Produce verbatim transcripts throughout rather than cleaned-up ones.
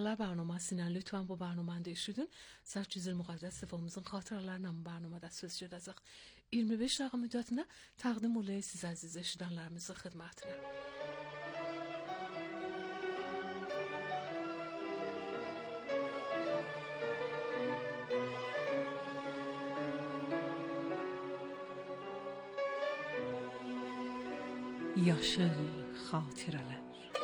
Xatirələr bərnaməsinə lütfən bu bərnaməndə eşidin. Sərçizil müqəddəs sifamızın xatirələrlə bu bərnamədə söz gedəcək. iyirmi beş dəqiqə müddətində təqdim olunur siz əziz eşidənlərimizin xidmətinə. Yaşıl xatirələr.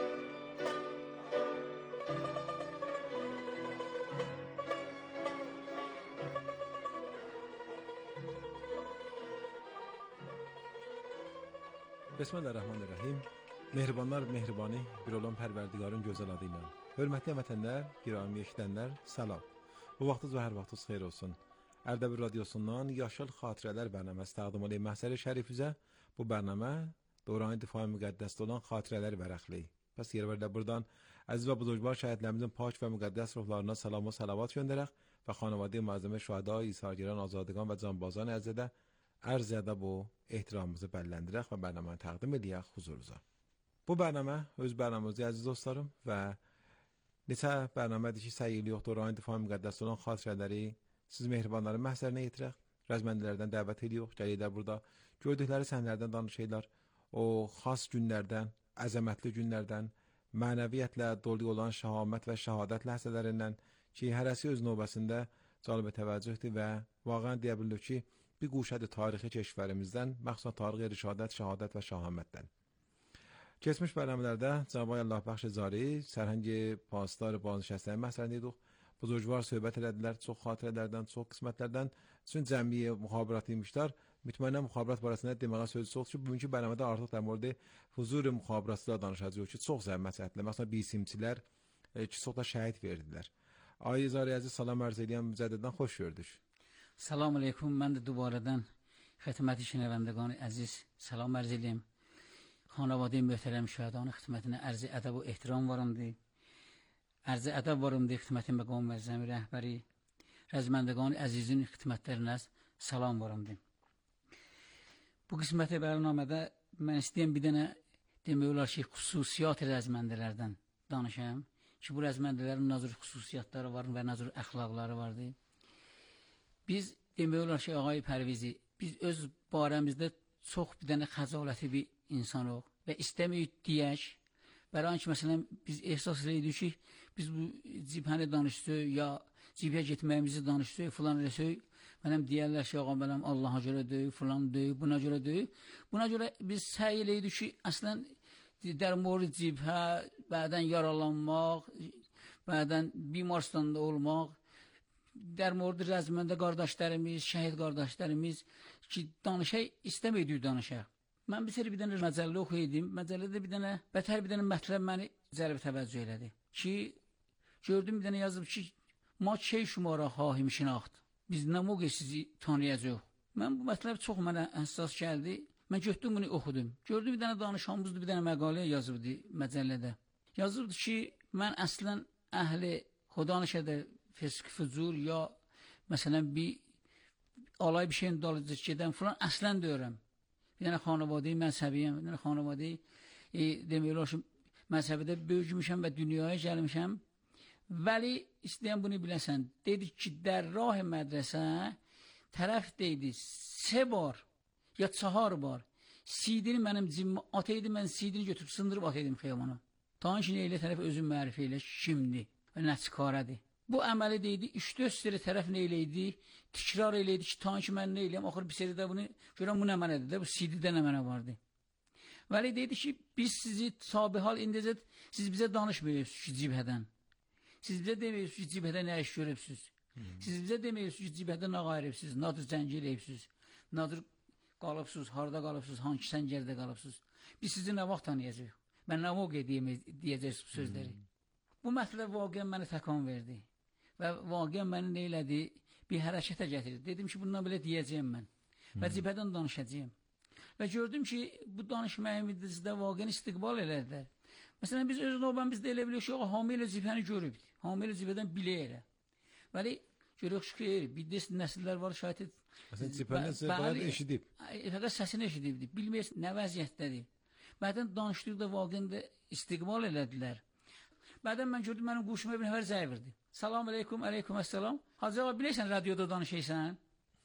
Bismillahirrahmanirrahim. Mehribanlar mehribanı bir olan Pərverdigarın gözəl adı ilə. Hörmətli vətənlər, girami eşidənlər, salam. Bu vaxtınız və hər vaxtınız xeyir olsun. Ərdəbil radiosundan Yaşıl Xatirələr bərnaməsi təqdim olunur. Məhsəri şərifizə bu bərnamə Dövrani Difai Müqəddəsdə olan xatirələr vərəqləyir. Pəs yer verdə buradan əziz və buzurgvar şəhidlərimizin pak və müqəddəs ruhlarına salam və salavat göndərək və xanavadə məzəmə şühəda, İsargəran, azadəgan və canbazan əzədə ərz edə bu ehtiramımızı bəlləndirək və bərnaməni təqdim edək huzurunuza. Bu bərnamə öz bərnaməmizdir əziz dostlarım və neçə bərnamədir ki, səyi yox Dövrani Difai Müqəddəsdə olan xatirələri siz mehribanların məhsərinə yetirək, rəzməndilərdən dəvət edirik, gəlirlər burada, gördükləri sənlərdən danışırlar, o xas günlərdən, əzəmətli günlərdən, mənəviyyətlə dolu olan şəhamət və şəhadət ləhzələrindən ki, hərəsi öz növbəsində cəlb təvəccühdür və vaqəən deyə bilir ki, bir quşədir tarixi keşvərimizdən, məxsusən tarixi rişadət, şəhadət və şahamətdən. Keçmiş bərnamələrdə Cənab-ı Allah bəxş cari, sərhəngi paslar, bazı məhsəlini idik, buzurgvar söhbət elədilər, çox xatirələrdən, çox qismətlərdən, üçün cəmiyə müxabirat imişlər. Mütməinən müxabirat barəsində deməyə sözü çox ki, bugünkü bərnamədə artıq dəmorda huzur müxabiratçılar danışacaq ki, çox zəhmət çəkdilər. Məsələn, bisimçilər ki, çox da şəhid verdilər. Ay Zari əziz, salam ərz edən mücəddədən xoş gördük. Salam aleykum, mən də dubarədən xidməti şinəvəndəqanı əziz salam ərz edəyim. Xanavadə möhtərəm şəhədanı xidmətinə ərz ədəb və ehtiram varımdır. Ərz ədəb varımdır xidməti məqam məzəmi rəhbəri. Rəzməndəqanı əzizin xidmətlərinə salam varımdır. Bu qisməti bərnamədə mən istəyəm bir dənə demək olar ki, xüsusiyyat rəzməndələrdən danışam ki, bu rəzməndələrin nazır xüsusiyyatları var və nazır əxlaqları vardır. Biz demək olar ki, ağay Pərvizi, biz öz barəmizdə çox bir dənə xəcaləti bir insanıq və istəməyik deyək. Bəran ki, məsələn, biz ehsas edirik ki, biz bu cibhəni danışsək, ya cibhə getməyimizi danışsək, filan eləsək, mənəm deyərlər ki, ağam, mənəm Allaha görə deyik, filan deyik, buna görə deyik. Buna görə biz səy eləyirik ki, əslən, dərmori cibhə, bədən yaralanmaq, bədən bimarstanda olmaq, dərmorda rəzməndə qardaşlarımız, şəhid qardaşlarımız ki, danışaq, istəməydik danışaq. Mən bir seri bir dənə məcəllə oxuyaydım, məcəllədə bir dənə, bətər bir dənə mətləb məni cəlb təvəccüh elədi ki, gördüm bir dənə yazıb ki, ma şey şumara xahim şinaxt, biz nə moqe sizi tanıyacaq. Mən bu mətləb çox mənə həssas gəldi, mən götdüm bunu oxudum. Gördüm bir dənə danışanımızdır, bir dənə məqalə yazıbdı məcəllədə. Yazıbdı ki, mən əslən əhli xudanışədə fisk fücur ya məsələn bir alay bir şeyin dalıcı gedən filan əslən deyirəm. Bir dənə xanavadeyi məzhəbiyəm, bir dənə xanavadeyi e, demək olar ki, məzhəbədə böyümüşəm və dünyaya gəlmişəm. Vəli istəyən bunu biləsən, dedi ki, dərrah mədrəsə tərəf deydi, se bar ya çahar bar, sidini mənim cimmi ataydı, mən sidini götürüb sındırıb ataydım xeyamana. Tanışın eylə tərəf özün mərifə ilə kimdi və nə çıxarədi. Bu əməli deydi, üç dörd seri tərəf nə eləydi, tikrar eləydi ki, tanı ki, mən nə eləyəm, axır bir seri də bunu, görəm, bu nə mənədir də, bu C D-də nə mənə vardı. Vəli deydi ki, biz sizi sabihal indicə, siz bizə danışmıyorsunuz ki, cibhədən. Siz bizə demiyorsunuz ki, cibhədə nə iş görübsünüz. Siz bizə demiyorsunuz ki, cibhədə nə qayırıbsınız, nadır cəngi eləyibsiniz, nadır qalıbsınız, harada qalıbsınız, hangi səngərdə qalıbsınız. Biz sizi nə vaxt tanıyacaq, mən nə vaxt deyəcəksiniz bu sözləri. Bu mətləb vaqiyən məni təkan verdi. Və vaqiyən məni nə elədi, bir hərəkətə gətirdi. Dedim ki, bundan belə deyəcəyim mən və cibhədən danışacağım. Və gördüm ki, bu danışməyimizdə vaqiyən istiqbal elədilər. Məsələn, biz öz növbəmizdə elə biliyoruz ki, hami ilə cibhəni görübdür. Hami ilə cibhədən bilə elə. Vəli, görürük ki, bir des nəsillər var, şahid et. Məsələn, cibhəndən səbəb eşidib. Fəqət səsini eşidibdir. Bilməyəsin, nə vəziyyətdədir. Bədən danışdıqda vaqiyən də istiqbal elədilər. Bədən mən gördüm, mənim quşuma bir nəfər zəng verdi. Salam aleyküm, aleyküm əssalam. Hacı ağa, bilirsən, radioda danışırsan?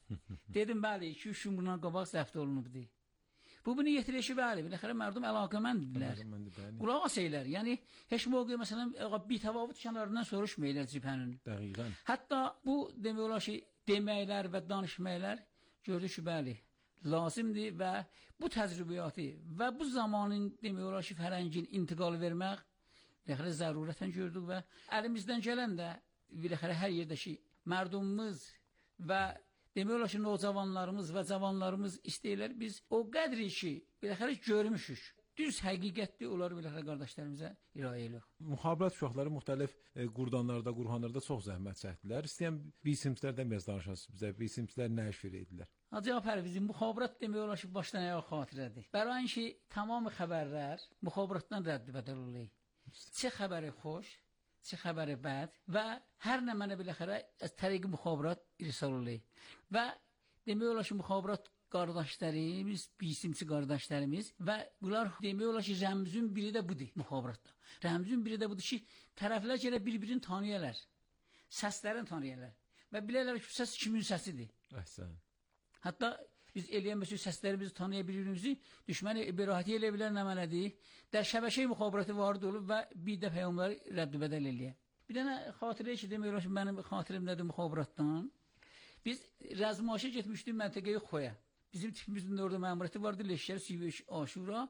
Dedim, bəli, iki üç gün bundan qabaq zəbt olunubdu. Bu bunu yetirişi bəli, biləxərə mərdum əlaqəməndirlər. Qulaq asaylar, yəni heç mövqe məsələn bir təvavut kənarından soruşmayırlar cibhənin. Dəqiqən. Hətta bu demək olar ki, deməklər və danışmaylar gördük ki, bəli, lazımdır və bu təcrübəyatı və bu zamanın demək olar ki, fərəngin intiqalı vermək biləxərə zərurətən gördük və əlimizdən gələn də biləxərə hər yerdəki mərdumumuz və demək olar ki, nocavanlarımız və cavanlarımız istəyirlər, biz o qədri ki, biləxərə görmüşük. Düz həqiqətli onları biləxərə qardaşlarımıza irayə edirik. Müxabirət uşaqları müxtəlif e, qurdanlarda, qurxanlarda çox zəhmət çəkdilər. İstəyən bisimslərdən biraz danışasınız bizə. Bisimslər nə iş verirlər? Hacı Pərvizin müxabirət demək olar ki, başdan ayağa xatirədir. Bərain ki, tamam xəbərlər müxabirətdən rədd-bədəl olur. Çə xəbəri xoş, çə xəbəri bəd və hər nə mənə biləxərə az təriqi müxabirət irsal olur. Və demək olar ki, müxabirət qardaşlarımız, bisimçi qardaşlarımız və bunlar demək olar ki, rəmzün biri də budur müxabirətdə. Rəmzün biri də budur ki, tərəflər gələ bir-birini tanıyırlar, səslərini tanıyırlar və bilərlər ki, səs kimin səsidir. Əhsən. Hətta biz eləyən məsəl səslərimizi tanıya bilirimizi, düşməni berahati elə bilər nə mənədir. Dər şəbəkə müxabirəti varid olub və bir də peyğəmbərləri rədd-bədəl eləyər. Bir dənə xatirə ki, demək olar ki, mənim xatirimdədir müxabirətdən. Biz rəzmaşa getmişdik məntəqəyə Xoya. Bizim tipimizin orada məmuriyyəti vardı, Leşkər, Sivəş, Aşura.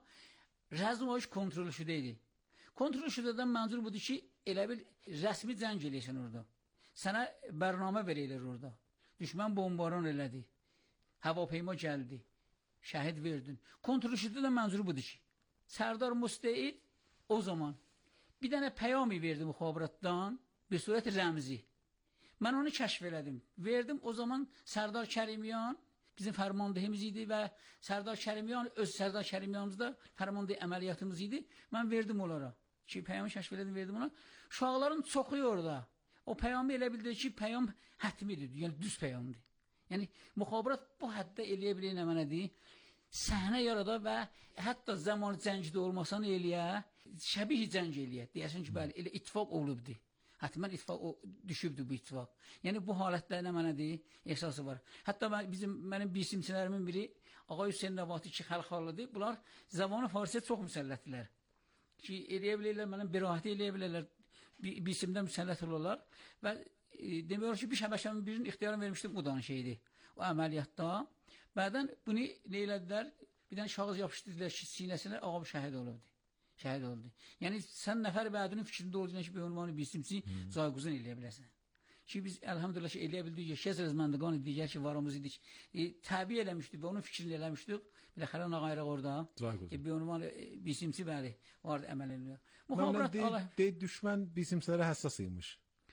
Rəzmaş kontrolü şüdəydi. Kontrolü şüdədən mənzur budur ki, elə bil rəsmi cəng eləyəsən orada. Sənə bərnamə verəylər orada. Düşmən bombaran elədi. Havapeyma gəldi. Şəhid verdin. Kontrolü şüdədən mənzur budur ki, Sərdar Müstəid o zaman bir dənə peyami verdi müxabirətdən, bir surət rəmzi. Mən onu kəşf elədim. Verdim o zaman Sərdar Kərimiyan bizim fərmandehimiz idi və Sərdar Kərimiyan öz Sərdar Kərimyanımızda fərmandeh əməliyyatımız idi. Mən verdim onlara. Ki peyamı kəşf elədim, verdim ona. Uşaqların çoxu orada. O peyamı elə bildi ki, peyam hətmidir, yəni düz peyamdır. Yəni müxabirət bu həddə eləyə bilir nə mənədir? Səhnə yarada və hətta zaman cəngdə olmasan eləyə, şəbih cəng eləyə. Deyəsən ki, bəli, elə ittifaq olubdur. Hətmən ittifaq o, düşübdür bu ittifaq. Yəni bu halətdə nə mənədir? Esası var. Hətta mən, bizim, mənim bisimçilərimin biri Ağa Hüseyin Nəvati ki, xəlxalıdır. Bunlar zamanı Farisiyə çox müsəllətdilər. Ki, eləyə bilirlər, mənim birahati eləyə bilirlər, bisimdə müsəllət olurlar və e, demək olar ki, bir şəbəkəmin birinin ixtiyarını vermişdim, o danış şeydi. O əməliyyatda. Bədən bunu nə elədilər? Bir dənə şahız yapışdırdılar ki, sinəsinə ağa şəhid olubdu. Şəhid oldu. Yəni sən nəfər bədinin fikrində olduğuna ki, bir ünvanı bisimsi zayguzun eləyə biləsən. Ki biz elhamdülillah ki, eləyə bildik ki, şəzrəz məndəqanı digər ki, varımız idik. E, təbi eləmişdik və onun fikrini eləmişdik. Biləxərə nağayraq orada. E, bir ünvanı e, bisimsi bəli, vardı əməl edilir. Müxabirət Allah... Deyil, düşmən bisimslərə həssas imiş.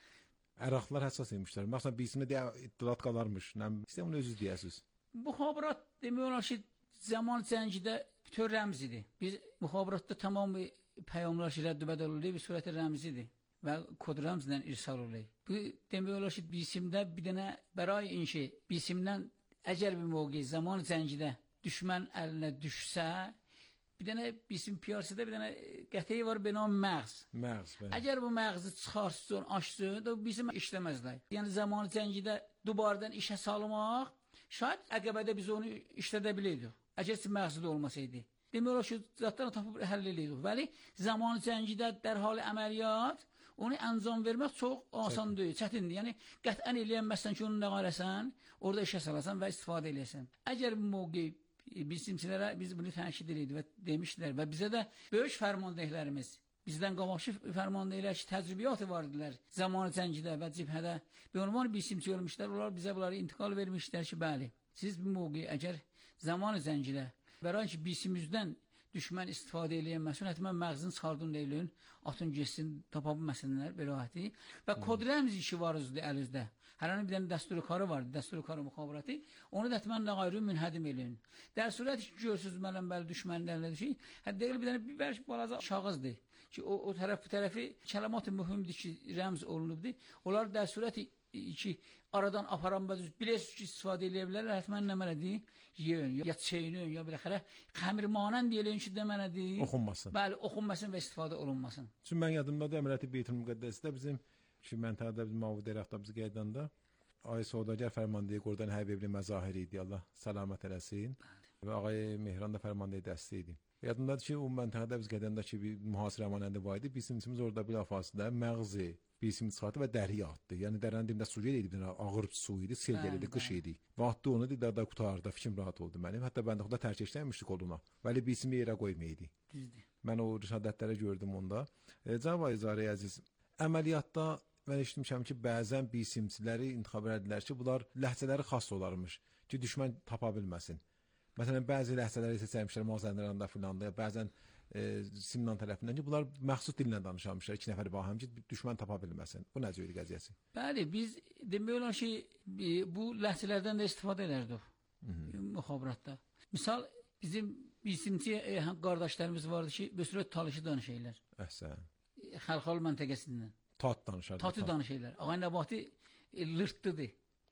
Əraqlar həssas imişlər. Məsələn, bisimdə deyə iddilat qalarmış. İstəyəm onu özünüz deyəsiniz. Müxabirət demək olar ki, zaman cəngidə bütün rəmzidir. Biz müxabirətdə tamam peyğəmbərlər ki, rədd-bədəl olur, bir surəti rəmzidir və kod rəmzlə irsal olur. Bu demək olar ki, bisimdə bir dənə bəray inşi, bisimdən əgər bir mövqe zaman cəngidə düşmən əlinə düşsə, bir dənə bisim piyasədə bir dənə qəteyi var, bina məğz. Məğz, bəli. Əgər bu məğzi çıxarsın, açsın, da bizim işləməzlər. Yəni zaman cəngidə dubardan işə salmaq, şayad əqəbədə biz onu işlədə bilirdik. Əgər məqsədi olmasaydı. Demək olar ki, zatlarını tapıb həll edirdik. Bəli, zaman cəngidə dərhal əməliyyat, onu əncam vermək çox asan deyil, çətindir. Yəni, qətən eləyənməzsən ki, onu nə qarəsən, orada işə salasan və istifadə eləyəsən. Əgər bu mövqe bisimçilərə biz bunu tənqid edirdik və demişdilər və bizə də böyük fərmandehlərimiz, bizdən qabaqçı fərmandehlər ki, təcrübiyyatı vardılar zaman cəngidə və cibhədə. Bir ünvan bisimçi olmuşlar, onlar bizə bunları intiqal vermişlər ki, bəli, siz bu mövqe əgər zamanı zəngilə bəran ki, bisimizdən düşmən istifadə eləyənməsin, həttəmən məğzini çıxardın deyiləyin, atın geçsin, tapa bilməsinlər, berahəti və kod rəmzi işi var üzdə, əl üzdə. Hər anı bir dənə dəsturu karı vardı, dəsturu karı müxabirəti, onu da həttəmən nə qayrı münhədim eləyin. Dər surət ki, görsüz mənəm bəli düşmənlərlə düşün, hətta deyil bir dənə bir bəlkə balaca şağızdır ki, o, o tərəf bu tərəfi kəlamat-ı mühümdür ki, rəmz olunubdur. Onlar dər surəti ki aradan aparan bəzi bilirsiniz ki istifadə edə bilərlər. Həttəmən nə mənədir? Yeyin ya çeyin ya biləxərə xəmir manan deyilən ki də mənədir? Oxunmasın. Bəli, oxunmasın və istifadə olunmasın. Çünki mən yadımdadır əməliyyatı Beytül Müqəddəsdə bizim ki məntəqədə bizim Mavud Rəxtə bizi qeydanda Ay Sodagər fərmandeyi Qurdan Həbibli məzahiri idi. Allah səlamət eləsin. Və ağay Mehran da fərmandeyi dəstə idi. Yadımdadır ki, o məntəqədə biz qədəndə ki, bir mühasirə əmanəndə var idi. Bizim içimiz orada bir afasında məğzi, bizim çıxartdı və dəri atdı. Yəni dərənin dibində su idi, bir ağır su idi, sel gəlirdi, qış idi. Və atdı onu, dedi, da qutarda fikrim rahat oldu mənim. Hətta bəndə xuda tərk etmişdik olduğuna. Vəli bizim yerə qoymaydı. Düzdür. Mən o rişadətləri gördüm onda. E, Cavab İzarə əziz, əməliyyatda mən eşitmişəm ki, bəzən bisimçiləri intiqab edilər ki, bunlar ləhcələri xas olarmış ki, düşmən tapa bilməsin. Məsələn, bəzi ləhcələri seçərmişlər Mazənləranda filan da, bəzən e, Simnan tərəfindən ki, bunlar məxsus dillə danışarmışlar, iki nəfər bahəm ki, düşmən tapa bilməsin. Bu necə idi qəziyyəsi? Bəli, biz demək olar ki, bu ləhcələrdən də istifadə edərdik müxabiratda. Misal, bizim bisimçi e, qardaşlarımız vardı ki, Büsrət Talışı danışırlar. Əhsən. Xəlxal məntəqəsindən. Tat danışardı. Tatı tat. danışırlar. Ağay Nəbati e, lırtdıdır.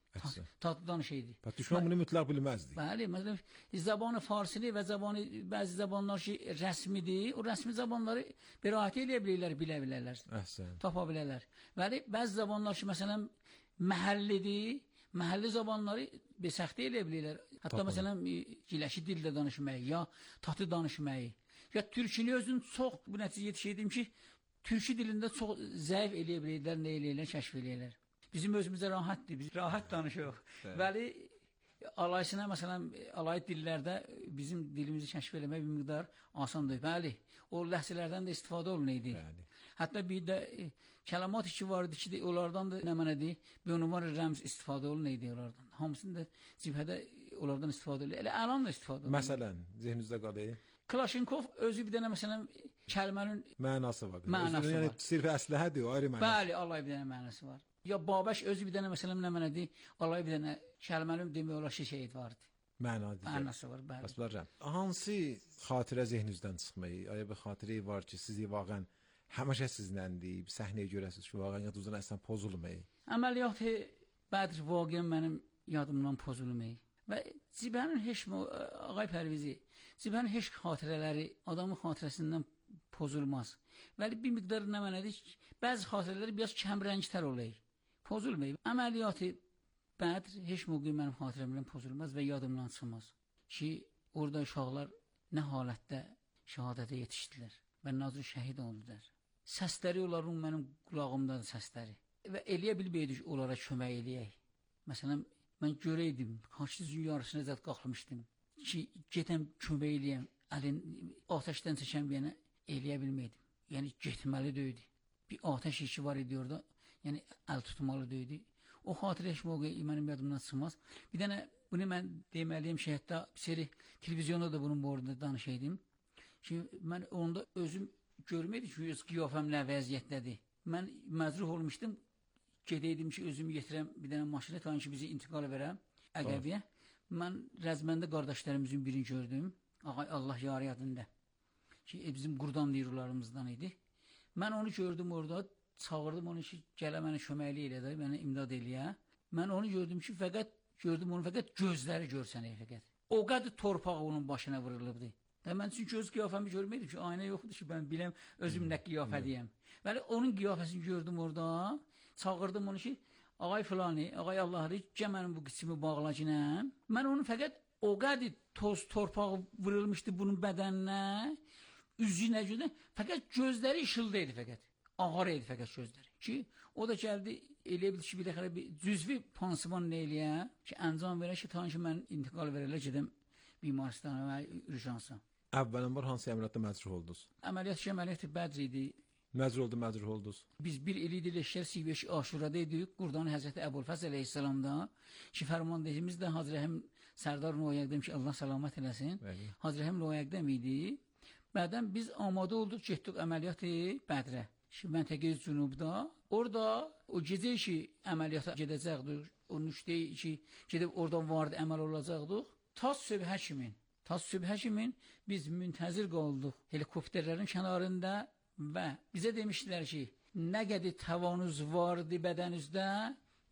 Tatlı danışıydı. Bəs düşmən bunu mütləq bilməzdi. Bəli, məsələn, zabanı farsili və zabanı bəzi zabanlar ki, rəsmidir. O rəsmi zabanları bəraət eləyə bilirlər, bilə bilərlər. Əhsən. Tapa bilərlər. Bəli, bəzi zabanlar ki, məsələn, məhəllidir. Məhəlli zabanları bəsəxtə eləyə bilirlər. Hətta Tapa. Məsələn, giləşi dildə danışmayı, ya tatı danışmayı. Ya türkünü özün çox bu nəticə yetişirdim ki, türkü dilində çox zəif eləyə bilirlər, nə eləyirlər, kəşf eləyirlər. Bizim özümüzə rahatdır, biz rahat danışırıq. Bəli, alaysına, məsələn, alay dillərdə bizim dilimizi kəşf eləmək bir miqdar asandır. Bəli, o ləhcələrdən də istifadə olunaydı. Bəli. Hətta bir də e, kəlamat ki vardı ki, onlardan da nə mənədir, bir ünvan rəmz istifadə olunaydı onlardan. Hamısını da cibhədə onlardan istifadə olunaydı. Elə əlan da istifadə olunaydı. Məsələn, zihninizdə qalır. Klashenkov özü bir dənə, məsələn, kəlmənin mənası var. Mənası yəni, var. Sirf əsləhədir, o ayrı mənası. Bəli, alay bir dənə mənası var. Ya Babəş özü bir dənə, məsələn, nə mənədir, alay bir dənə kəlmənin demək olar ki, şeyid vardı. Mənadır. Mənası var, bəli. Bəs bunlar hansı xatirə zehninizdən çıxmayı, aya bir xatirə var ki, sizi vaqən həmişə sizləndir, bir səhnəyə görəsiniz ki, vaqən yadınızdan əslan pozulmayı? Əməliyyatı Bədr vaqən mənim yadımdan pozulmayı. Və Cibhənin heç, Ağay Pərvizi, Cibhənin heç xatirələri adamın xatirəsindən pozulmaz. Vəli bir miqdar nə mənədir, bəzi xatirələri biraz kəmrəngtər olayır. Pozulmayıb. Əməliyyatı Bədr heç məqam mənim xatirəmdən pozulmaz və yadımdan çıxmaz. Ki, orada uşaqlar nə halətdə şəhadətə yetişdilər və nazır şəhid oldular. Səsləri onların mənim qulağımdadır səsləri. Və eləyə bilməydik onlara kömək eləyək. Məsələn, mən görəydim, karşısının yarısına zət qalxmışdım ki, getəm kömək eləyəm, əlin ateşdən çəkən bir yana eləyə bilməydim. Yəni, getməli döydü. Bir ateş işi var idi orada, yəni əl tutmalı döydü. O xatirə heç məqam mənim yadımdan çıxmaz. Bir dənə, bunu mən deməliyim ki, hətta bir seri televizyonda da bunun borunda danışaydım ki, mən onda özüm görməydim ki, öz qiyafəm nə vəziyyətdədir. Mən məzruh olmuşdum, gedəydim ki, özümü yetirəm bir dənə maşını, tanı ki, bizi intiqal verəm Əqəbiyə. Mən Rəzməndə qardaşlarımızın birini gördüm, Ağay Allah yarı yadında ki, e, bizim qurdan deyirlarımızdan idi. Mən onu gördüm orada, çağırdım onu ki, gələ mənə köməkli elədi, mənə imdad eləyə. Mən onu gördüm ki, fəqət gördüm onu, fəqət gözləri görsənək fəqət. O qədər torpaq onun başına vurulubdu. Və mən çünki öz qiyafəmi görməydim ki, aynə yoxdur ki, mən biləm özüm nə qiyafədiyəm. Bəli, onun qiyafəsini gördüm orada, çağırdım onu ki, ağay filani, ağay Allah'ı, gəl mənim bu qıçımı bağlacınəm. Mən onu fəqət o qədər toz torpaq vurulmuşdu bunun bədəninə, üzünə görə, fəqət gözləri işıldaydı fəqət. Ağır idi fəqət gözləri. Ki, o da gəldi, eləyə bildi ki, bir dəxələ bir cüzvi pansiman nə eləyə, ki, əncam verə ki, tanı ki, mən intiqal verələ gedəm bimaristana və ürjansa. Əvvələn var, hansı əməliyyatda məcruh oldunuz? Əməliyyat ki, əməliyyatı Bədr idi. Məcruh oldu, məcruh oldunuz. Biz bir il idi leşkər Siveş Aşurada idik, Qurdan Həzrəti Əbulfəz əleyhissalamda, ki, fərmandehimiz də Hazrəhəm Sərdar Noyəqdəm ki, Allah səlamət eləsin. Bəli. Hazrəhəm Noyəqdəm idi. Bədən biz amadə olduq, getdik əməliyyatı Bədrə. Ki, məntəqəyi cünubda. Orada o gecə ki, əməliyyata gedəcəkdik, o nüştəyi ki, gedib oradan vardı, əməl olacaqdik. Tas sübhə kimin, tas sübhə kimin biz müntəzir qaldık helikopterlərin kənarında və bizə demişdilər ki, nə qədər tavanız vardı bədənizdə,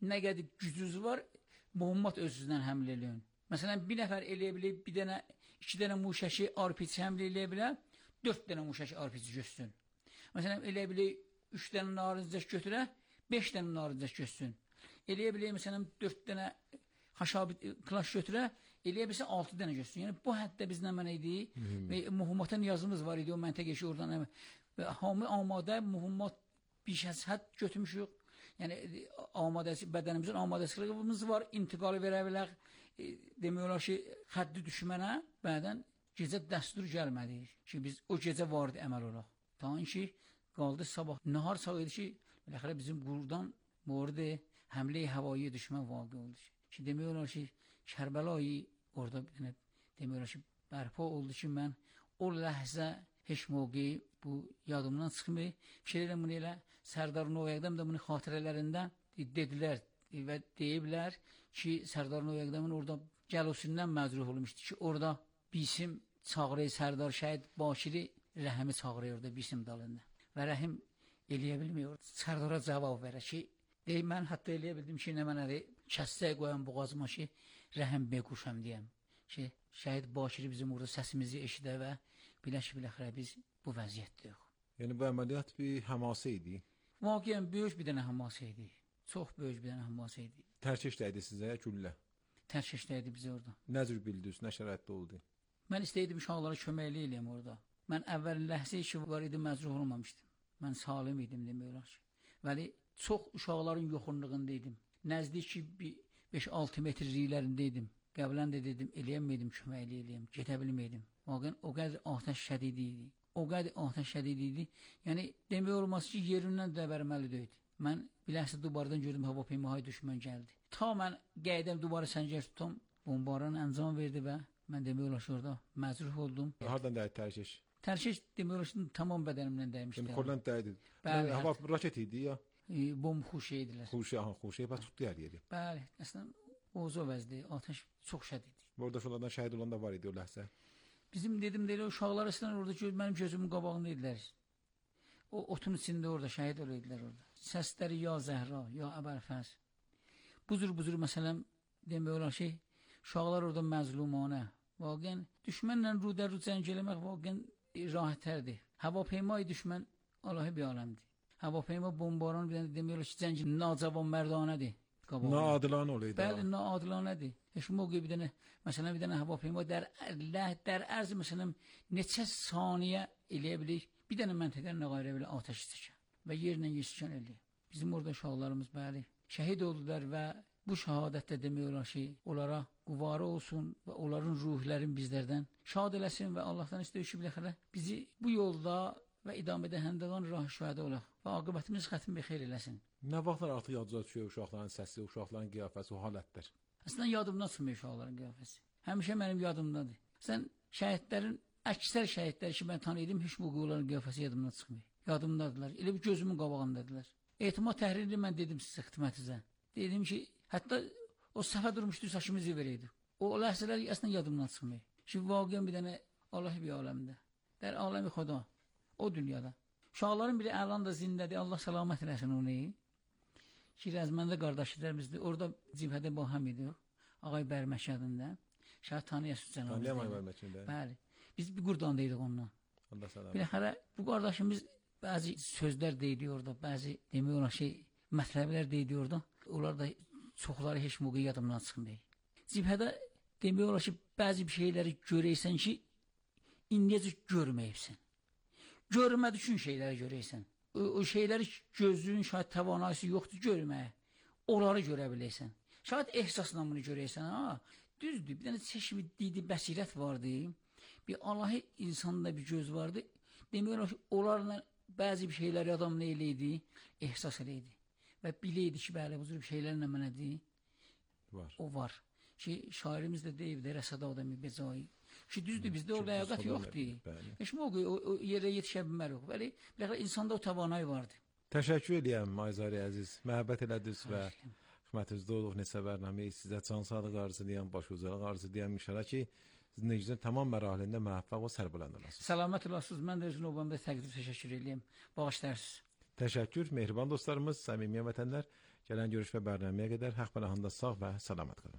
nə qədər gücünüz var, mühimmat özünüzdən həml eləyin. Məsələn, bir nəfər eləyə bilər, bir dənə, iki dənə muşəşi arpici həml eləyə bilər, dörd dənə muşəşi arpici götürsün. Məsələn, eləyə bilər, üç dənə narıncəş götürə, beş dənə narıncəş götürsün. Eləyə bilər, məsələn, dörd dənə haşabit klaş götürə, eləyə bilsə altı dənə götürsün. Yəni, bu həddə biz nə mənə idi? Və mühimmata niyazımız var idi, o məntəqə işi oradan. Və hamı amadə, mühimmat bir şəsət götürmüşük. Yəni, amadəsi, bədənimizin amadəsiliyimiz var, intiqalı verə bilər. E, demək olar ki, xəddi düşmənə bədən gecə dəstur gəlmədi ki, biz o gecə vardı əməl olaq. Tanın ki, qaldı sabah. Nahar sağ idi ki, biləxərə bizim qurdan mordi həmlə-i havayı düşmən vaqi oldu ki. Ki, demək olar ki, Kərbəlayı orada demək olar ki, bərpa oldu ki, mən o ləhzə heç mövqeyi bu yadımdan çıxmır. Fikirlərəm bunu elə Sərdar Noyaqdam da bunu xatirələrində dedilər və deyiblər ki, Sərdar Noyaqdamın orada gəlosindən məzruh olmuşdu ki, orada bisim çağırır, Sərdar Şəhid Bakiri Rəhimi çağırır orada bisim dalında. Və Rəhim eləyə bilmiyor. Sərdara cavab verə ki, deyim, mən hətta eləyə bildim ki, nə mənə kəssəyə qoyan boğazıma ki, Rəhim bequşam deyəm. Ki, Şəhid Bakiri bizim orada səsimizi eşidə və biləş-biləxrə biz bu vəziyyətdə yox. Yəni, bu əməliyyat bir həmasə idi? Vaqiən böyük bir dənə həmasə idi. Çox böyük bir dənə həmasə idi. Tərkeşdə idi sizə, güllə? Tərkeşdə idi bizə orada. Nə cür bildiniz, nə şəraitdə oldu? Mən istəyirdim uşaqlara köməkli eləyəm orada. Mən əvvəl ləhsə işi var idi, məcruh olmamışdım. Mən salim idim demək olar ki. Vəli çox uşaqların yoxunluğunda idim. Nəzdik ki, beş altı metrliklərində idim. Qəblən də dedim, eləyəməydim, köməkli eləyəm, gedə bilməydim. Vaqiən o qədər atəş şədidi idi. O qədər atəş şədidi idi. Yəni, demək olmaz ki, yerindən dəbərməli deyildi. Mən biləhsə dubardan gördüm, hava peymahay düşmən gəldi. Ta mən qəydən dubarı səngər tutam, bombaran əncam verdi və mən demək olar ki, orada məcruh oldum. Hardan dəydi tərkeş? Tərkeş demək olar ki, tamam bədənimdən dəymişdi. Yəni, koldan dəydi. Bəli. Hava raket idi ya? E, bomb xuşi idilər. Xuşi, aha, xuşi, bəs tutdu hər yeri. Bəli, əslən, ozo vəzdi, atəş çox şədid. Orada şunlardan şəhid olan da var idi o ləhsə. Bizim dedim deyil, uşaqlar əslən orada ki, mənim gözümün qabağında idilər. O otun içində orada şəhid oluydular orada. Səsləri ya Zəhra, ya Əbərfəz. Buzur-buzur məsələn, demək olar ki, uşaqlar orada məzlumanə. Vaqiən, düşmənlə rudər-rud zəng eləmək vaqiən rahətərdir. Hava peymayı düşmən Allahı bir aləmdir. Hava peyma bombaran bir dənə demək olar ki, zəng nacavan mərdanədir. Naadilan olaydı. Bəli, naadilanədir. Heç mövqe bir dənə, məsələn, bir dənə hava peyma dər, dər ərz, məsələn, neçə saniyə eləyə bilir, bir dənə məntəqənin qayra belə atəş çəkən və yerlə yetişən eləyir. Bizim orada uşaqlarımız, bəli, şəhid oldular və bu şəhadətdə demək olar ki, onlara quvarı olsun və onların ruhlərin bizlərdən şad eləsin və Allahdan istəyir ki, biləxərə bizi bu yolda və idamədə həndəqan rah şühədə olaq və aqibətimiz xətim bir xeyr eləsin. Nə vaxtlar artıq yadınıza düşüyor uşaqların səsi, uşaqların qiyafəsi, o halətlər? Əslən, yadımdan çıxmıyor uşaqların qiyafəsi. Həmişə mənim yadımdadır. Sən şəhidlərin, əksər şəhidləri ki, mən tanıydım, heç bu qiyafəların qiyafəsi yadımdan çıxmıyor. Yadımdadılar, elə bir gözümün qabağındadılar. Etimad Təhririni mən dedim sizə, xidmətinizə. Dedim ki, hətta o səhvə durmuşdu, saçımızı verəydi. O ləhsələr əslən yadımdan çıxmıyor. Ki, vaqiən bir dənə Allah bir aləmdə, dər aləmi xoda, o dünyada. Uşaqların biri əlan da zindədir, Allah səlamət eləsin onu. Ki, Rəzməndə qardaşlarımızdır, orada cibhədə bahəm idi, Ağay Bərməkədində. Şəhət tanıyasız cənabımız. Tanıyam Ağay Bərməkədə. Bəli, biz bir qurdandaydık onunla. Allah səlamət. Biləxərə, bu qardaşımız bəzi sözlər deyildi orada, bəzi demək olar şey, mətləblər deyildi orada. Onlar da çoxları heç müqə yadımdan çıxmıyor. Cibhədə demək olar ki, bəzi bir şeyləri görəysən ki, indiyəcə görməyibsən. Görmədi üçün şeyləri görəysən. O, o şeyləri gözlüyün şahid təvanayısı yoxdur görməyə. Onları görə biləysən. Şahid ehsasla bunu görəysən. Ha, düzdür, bir dənə çeşmi didi bəsirət vardı. Bir Allahı insanda bir göz vardı. Demək olar ki, onlarla bəzi bir şeyləri adam nə eləydi? Ehsas eləydi. Və biləydi ki, bəli, bu cür şeylərlə mənədir. Var. O var. Ki, şairimiz də deyibdir, rəsədə adamı becayı. Ki, düzdür, bizdə o ləyaqət yoxdur. Heç mi o, o yerə yetişə bilmərik. Bəli, biləxlə, insanda o təvanay vardı. Təşəkkür edirəm, Ayzari əziz. Məhəbbət elədiniz və xidmətinizdə olduq neçə bərnaməyə sizə can sağlıq arzu edirəm, baş gözəllik arzu edirəm. İnşallah ki, zindəginizin tamam mərahilində məhəbbət və sərbəland olasınız. Səlamət olasınız. Mən də özün obamda təqdir təşəkkür edirəm. Bağışlarsınız. Təşəkkür, mehriban dostlarımız, səmimi vətənlər. Gələn görüş və bərnaməyə qədər haqq pənahında sağ və salamat qalın.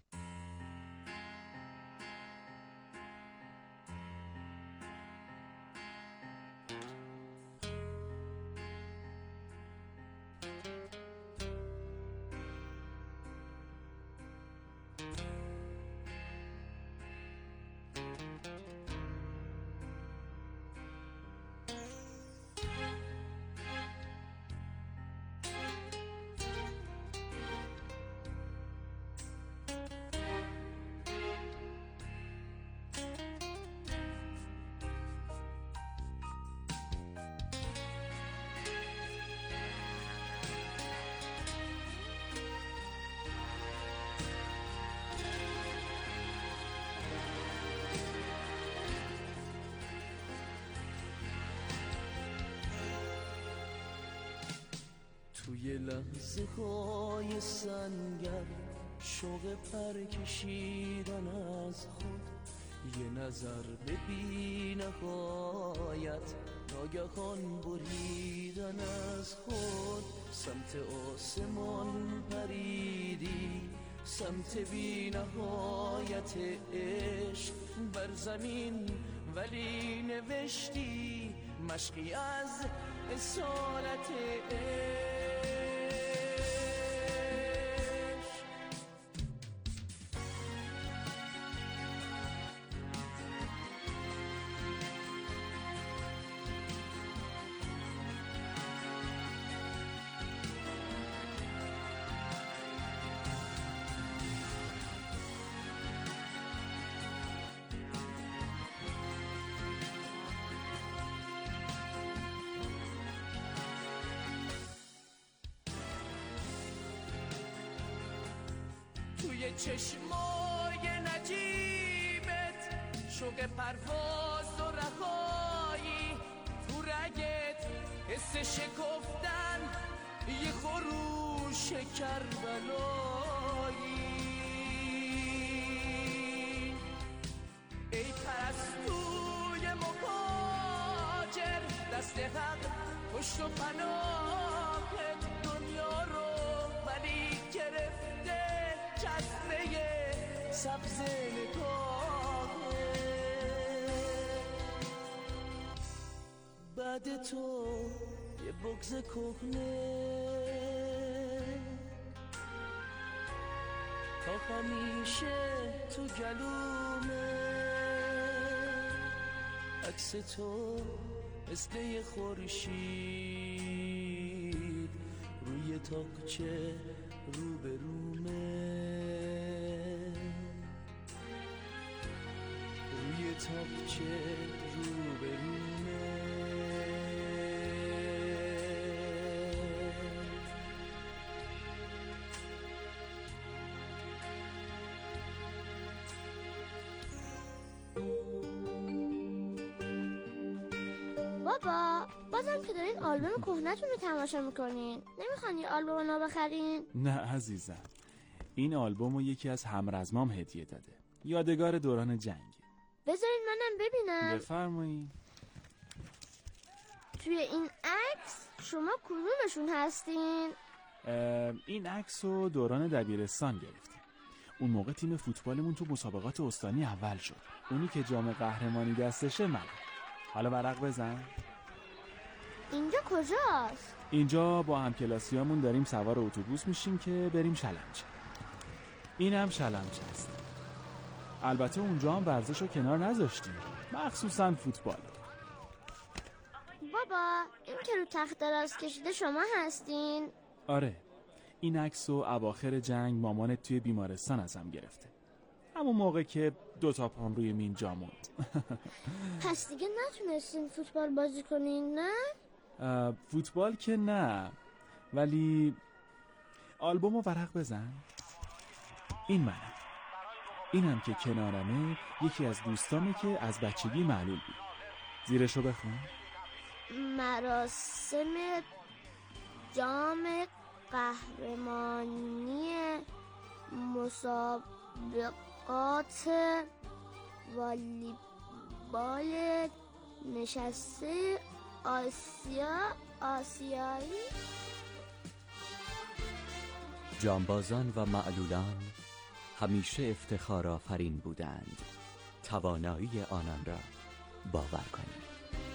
توی لحظه های سنگر شوق پر کشیدن از خود، یه نظر به بی نهایت ناگهان بریدن از خود، سمت آسمان پریدی، سمت بی نهایت عشق بر زمین، ولی نوشتی مشقی از اصالت عشق. توی چشمای نجیبت شوق پرواز و رهایی، تو رگت حس شکفتن یه خروش کربلایی. ای پرستوی مهاجر، دست حق پشت و پناهت دنیا رو ولی گرفته جذبه سبز نگاهه. بعد تو یه بغض کهنه تا همیشه تو گلومه، عکس تو مثل یه خورشید روی تاقچه روبرومه، روی تاقچه روبرومه. بابا بازم که دارین آلبوم کهنه‌تون رو تماشا میکنین، نمیخوان یه آلبوم نو بخرین؟ نه عزیزم، این آلبوم رو یکی از همرزمام هدیه داده، یادگار دوران جنگ. بذارین منم ببینم. بفرمایید. توی این عکس شما کدومشون هستین؟ این عکس رو دوران دبیرستان گرفتیم. اون موقع تیم فوتبالمون تو مسابقات استانی اول شد. اونی که جام قهرمانی دستشه منم. حالا ورق بزن. اینجا کجاست؟ اینجا با همکلاسیامون داریم سوار اتوبوس میشیم که بریم شلمچه. اینم شلمچه است. البته اونجا هم ورزش رو کنار نذاشتیم، مخصوصا فوتبال. بابا این که رو تخت دراز کشیده شما هستین؟ آره، این عکس رو اواخر جنگ مامانت توی بیمارستان ازم گرفته، همون موقع که دو تا پام روی مین جا موند. پس دیگه نتونستین فوتبال بازی کنین نه؟ فوتبال که نه، ولی آلبومو ورق بزن. این منم. اینم که کنارمه یکی از دوستامه که از بچگی معلول بود. زیرشو بخون. مراسم جام قهرمانی مسابقات والیبال نشسته آسیا آسیایی؟ جانبازان و معلولان همیشه افتخار آفرین بودند. توانایی آنان را باور کنید.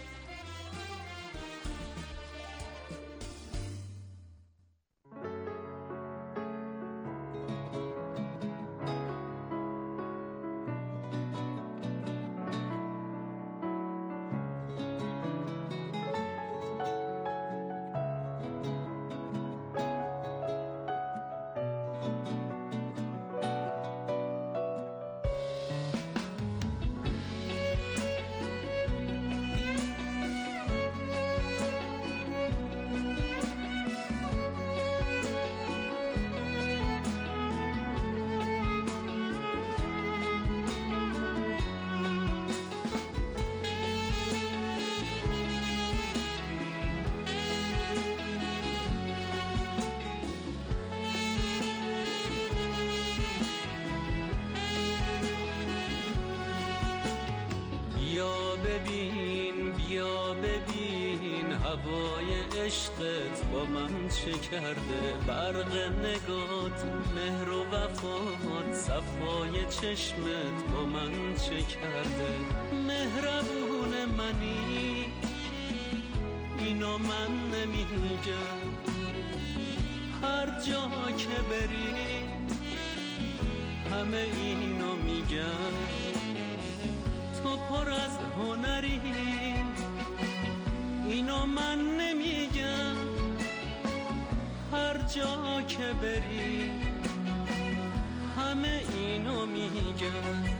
ببین بیا ببین هوای عشقت با من چه کرده، برق نگات مهر و وفات صفای چشمت با من چه کرده. مهربون منی اینو من نمیگم، هر جا که بری همه اینو میگم. تو پر از هنری اینو من نمیگم، هر جا که بری همه اینو میگم.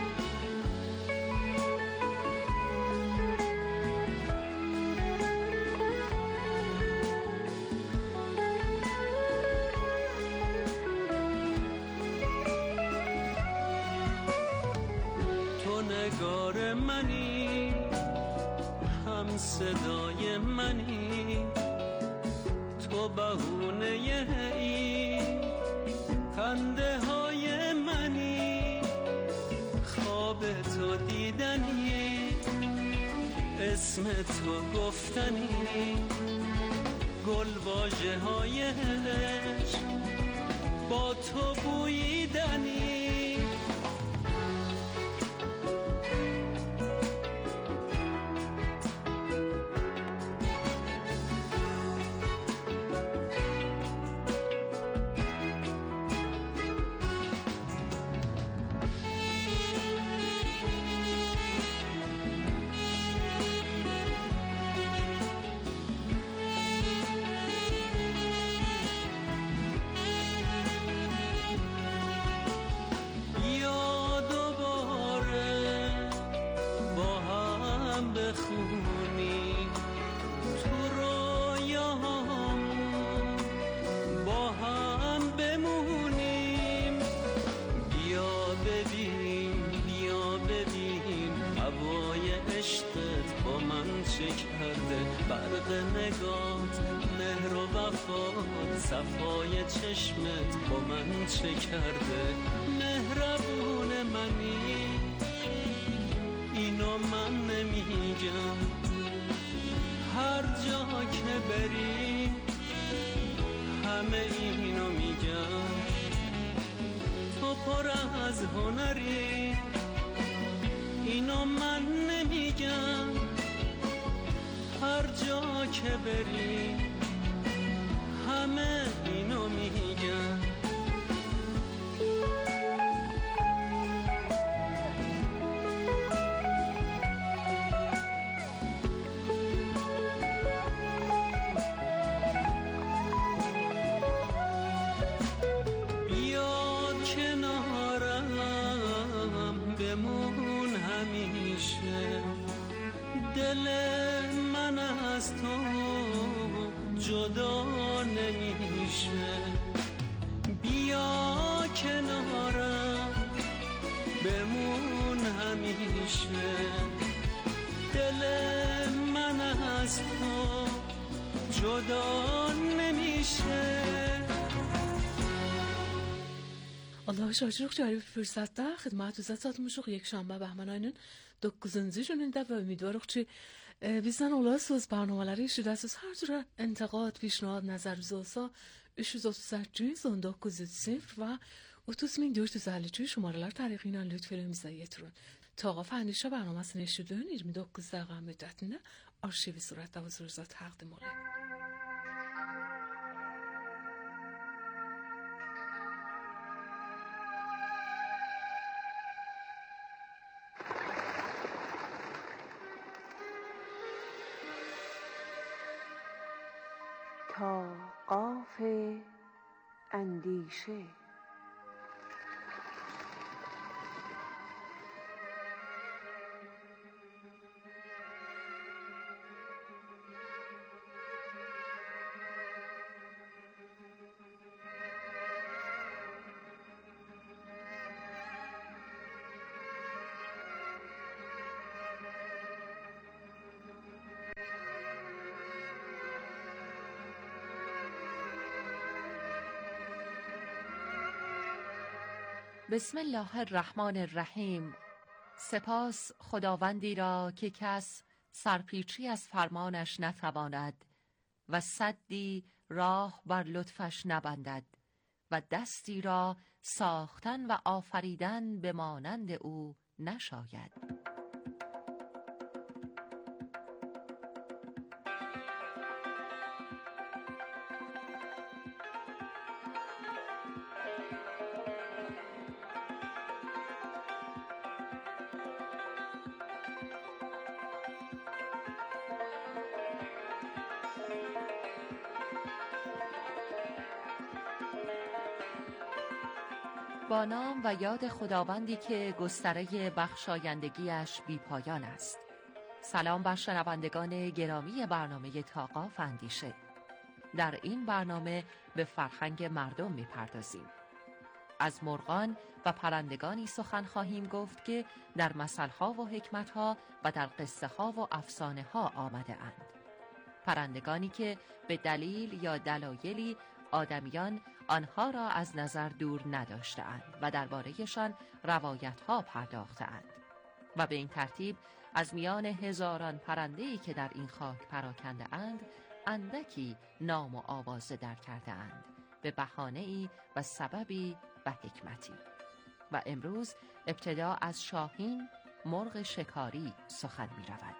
نگار منی هم صدای منی، تو بهونه این خنده های منی، خواب تو دیدنی اسم تو گفتنی، گل واژه های عشق با تو بویدنی. برق نگات مهر و وفات صفای چشمت با من چه کرده. مهربون منی اینو من نمیگم، هر جا که بری همه اینو میگم. تو پر از هنری اینو من نمیگم، هر جا که بری همه اینو میگن. بیاد کنارم بمون همیشه، دل من از تو جدا نمیشه. بیا کنارم بمون همیشه، دل من از تو جدا نمیشه. Allah şaşırıq gəlib fürsətdə xidmət üzrə çatmışıq. Yekşənbə bəhman ayının doqquzuncu günündə və ümidvarıq ki, Bizden olasınız barnamaları işledirsiniz. Her türlü enteqad, پیشنهاد, نظر olsa üç yüz otuz sekiz on dokuz صفر و otuz min dört yüz elli üç şumaralar tarixiyle lütfen elimize getirin. Tağa Fəndişə barnamasını eşidin iyirmi doqquz dəqiqə müddətində arşivi surətdə huzurunuza təqdim olunur. تا قاف اندیشه. بسم الله الرحمن الرحیم. سپاس خداوندی را که کس سرپیچی از فرمانش نتواند و سدی راه بر لطفش نبندد و دستی را ساختن و آفریدن به مانند او نشاید. با نام و یاد خداوندی که گستره بخشایندگیش بی پایان است. سلام بر شنوندگان گرامی برنامه طاقا فندیشه. در این برنامه به فرهنگ مردم می‌پردازیم. از مرغان و پرندگانی سخن خواهیم گفت که در مثل‌ها و حکمت‌ها و در قصه‌ها و افسانه‌ها آمده اند. پرندگانی که به دلیل یا دلایلی آدمیان آنها را از نظر دور نداشته‌اند و درباره‌شان روایت‌ها پرداخته‌اند و به این ترتیب از میان هزاران پرنده‌ای که در این خاک پراکنده اند اندکی نام و آوازه در کرده اند به بهانه‌ای و سببی و حکمتی. و امروز ابتدا از شاهین مرغ شکاری سخن می‌رود.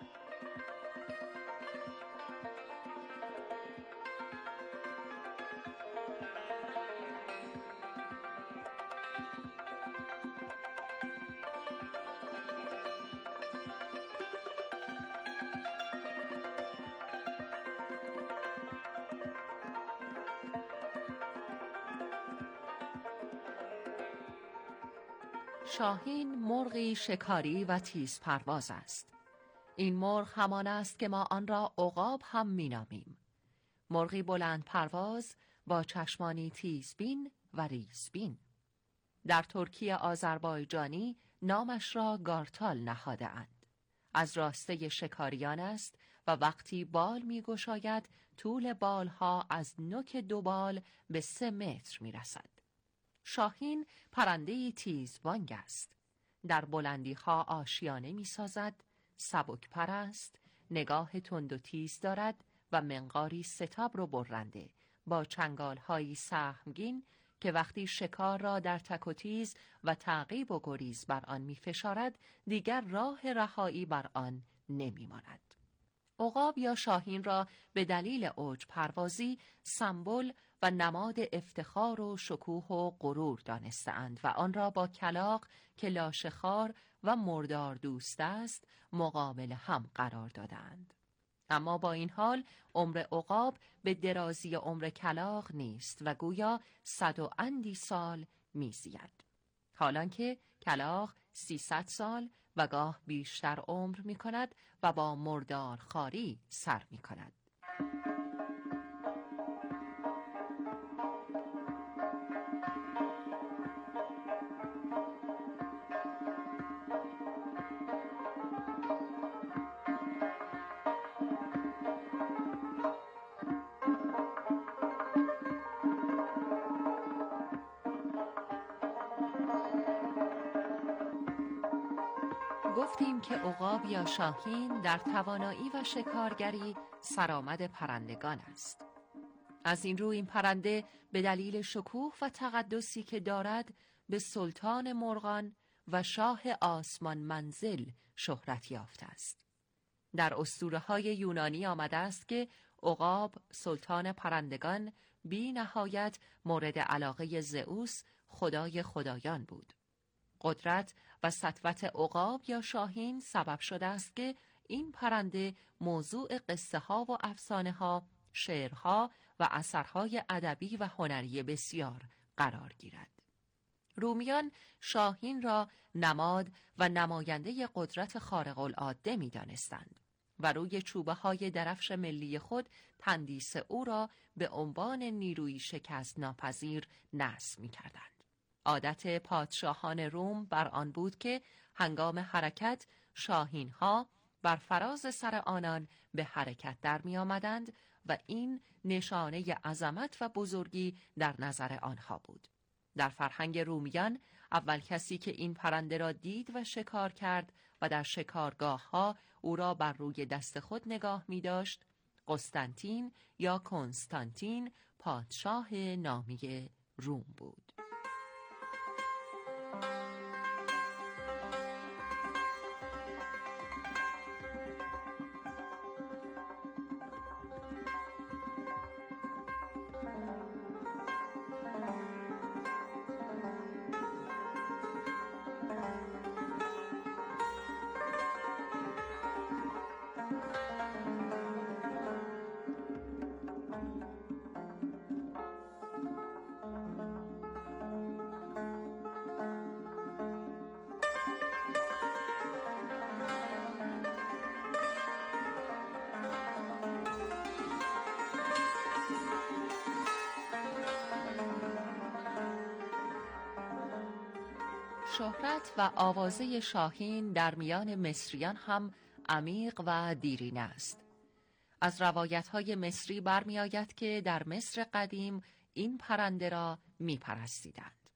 شاهین مرغی شکاری و تیز پرواز است. این مرغ همان است که ما آن را عقاب هم می نامیم. مرغی بلند پرواز با چشمانی تیزبین و ریزبین. در ترکیه آذربایجانی نامش را گارتال نهاده اند. از راسته شکاریان است و وقتی بال می گشاید طول بالها از نوک دو بال به سه متر می رسد. شاهین پرنده‌ای تیزبانگ است. در بلندی‌ها آشیانه می‌سازد، سبک پر است، نگاه تند و تیز دارد و منقاری ستبر و برنده با چنگال‌هایی سهمگین که وقتی شکار را در تک و تیز و تعقیب و گریز بر آن می‌فشارد دیگر راه رهایی بر آن نمی‌ماند. عقاب یا شاهین را به دلیل اوج پروازی سمبل و نماد افتخار و شکوه و غرور دانسته‌اند و آن را با کلاغ که لاشه‌خوار و مردار دوست است مقابل هم قرار دادند. اما با این حال عمر عقاب به درازی عمر کلاغ نیست و گویا صد و اندی سال می‌زید. حالانکه کلاغ سیصد سال و گاه بیشتر عمر می کند و با مردار خواری سر می کند. گفتیم که عقاب یا شاهین در توانایی و شکارگری سرآمد پرندگان است. از این رو این پرنده به دلیل شکوه و تقدسی که دارد به سلطان مرغان و شاه آسمان منزل شهرت یافته است. در اسطوره‌های یونانی آمده است که عقاب سلطان پرندگان بی نهایت مورد علاقه زئوس خدای خدایان بود. قدرت و سطوت عقاب یا شاهین سبب شده است که این پرنده موضوع قصه ها و افسانه ها، شعرها و اثرهای ادبی و هنری بسیار قرار گیرد. رومیان شاهین را نماد و نماینده قدرت خارق العاده می دانستند و روی چوبه های درفش ملی خود تندیس او را به عنوان نیروی شکست ناپذیر نصب می کردند. عادت پادشاهان روم بر آن بود که هنگام حرکت شاهین ها بر فراز سر آنان به حرکت در می آمدند و این نشانه عظمت و بزرگی در نظر آنها بود. در فرهنگ رومیان اول کسی که این پرنده را دید و شکار کرد و در شکارگاه ها او را بر روی دست خود نگاه می داشت، قسطنطین یا کنستانتین پادشاه نامی روم بود. شهرت و آوازه شاهین در میان مصریان هم عمیق و دیرینه است. از روایت‌های مصری برمی آید که در مصر قدیم این پرنده را می پرستیدند.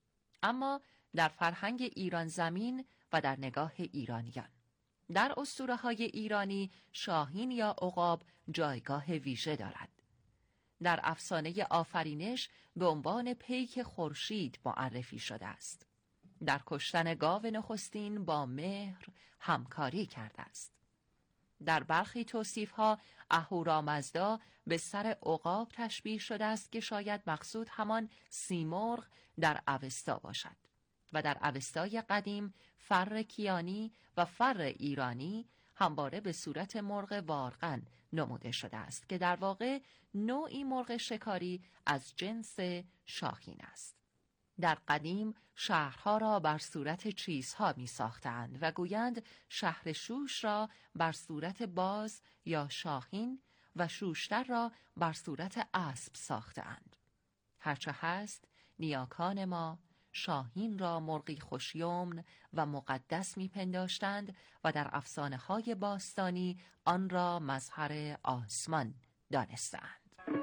اما در فرهنگ ایران زمین و در نگاه ایرانیان، در اسطوره‌های ایرانی شاهین یا عقاب جایگاه ویژه دارد. در افسانه آفرینش به عنوان پیک خورشید معرفی شده است. در کشتن گاو نخستین با مهر همکاری کرده است. در برخی توصیف‌ها اهورامزدا به سر عقاب تشبیه شده است که شاید مقصود همان سیمرغ در اوستا باشد و در اوستای قدیم فر کیانی و فر ایرانی همواره به صورت مرغ وارغن نموده شده است که در واقع نوعی مرغ شکاری از جنس شاهین است. در قدیم شهرها را بر صورت چیزها می ساختند و گویند شهر شوش را بر صورت باز یا شاهین و شوشتر را بر صورت اسب ساختند. هرچه هست نیاکان ما شاهین را مرغی خوشیمن و مقدس می پنداشتند و در افسانه های باستانی آن را مظهر آسمان دانستند.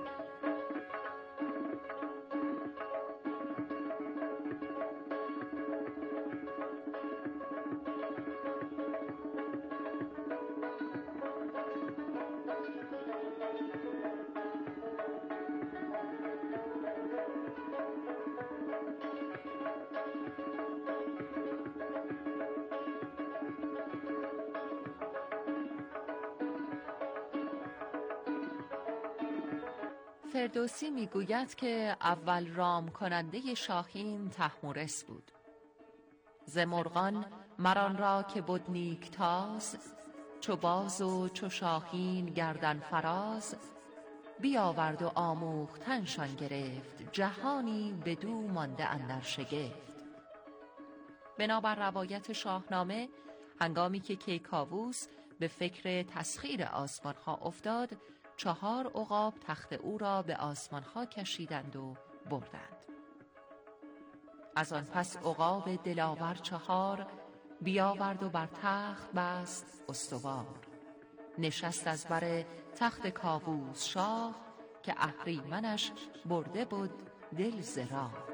فردوسی میگوید که اول رام کننده شاهین طهمورث بود. ز مرغان مران را که بود نیک تاز، چو باز و چو شاهین گردن فراز، بیاورد و آموختنشان گرفت، جهانی بدو مانده اندر شگفت. بنابر روایت شاهنامه هنگامی که کیکاووس به فکر تسخیر آسمانها افتاد، چهار عقاب تخت او را به آسمانها کشیدند و بردند. از آن پس عقاب دلاور چهار، بیاورد و بر تخت بست استوار. نشست از بر تخت کاووس شاه، که اهریمنش برده بود دل ز راه.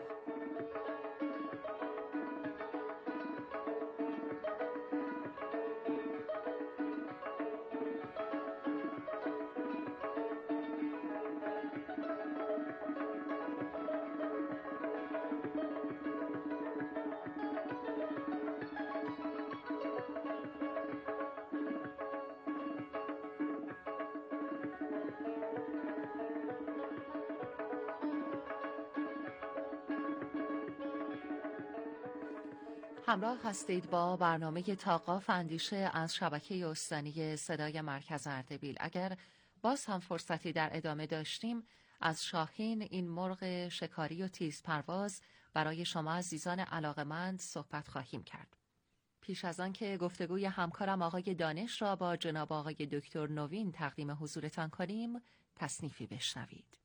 همراه هستید با برنامه تاقاف اندیشه از شبکه استانی صدای مرکز اردبیل. اگر باز هم فرصتی در ادامه داشتیم از شاهین، این مرغ شکاری و تیز پرواز، برای شما عزیزان علاقمند صحبت خواهیم کرد. پیش از آن که گفتگوی همکارم آقای دانش را با جناب آقای دکتر نوین تقدیم حضورتان کنیم، تصنیفی بشنوید.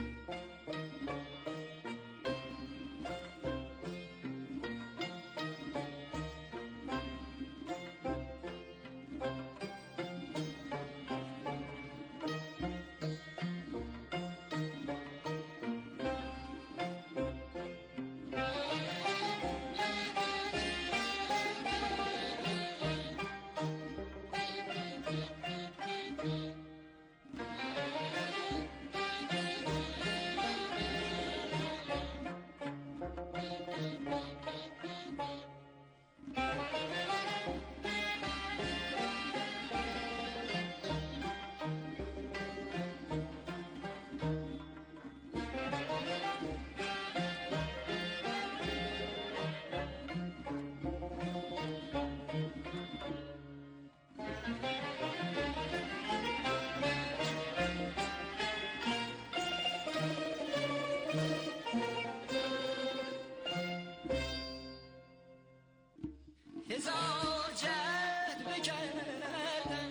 هزار جهد بکردم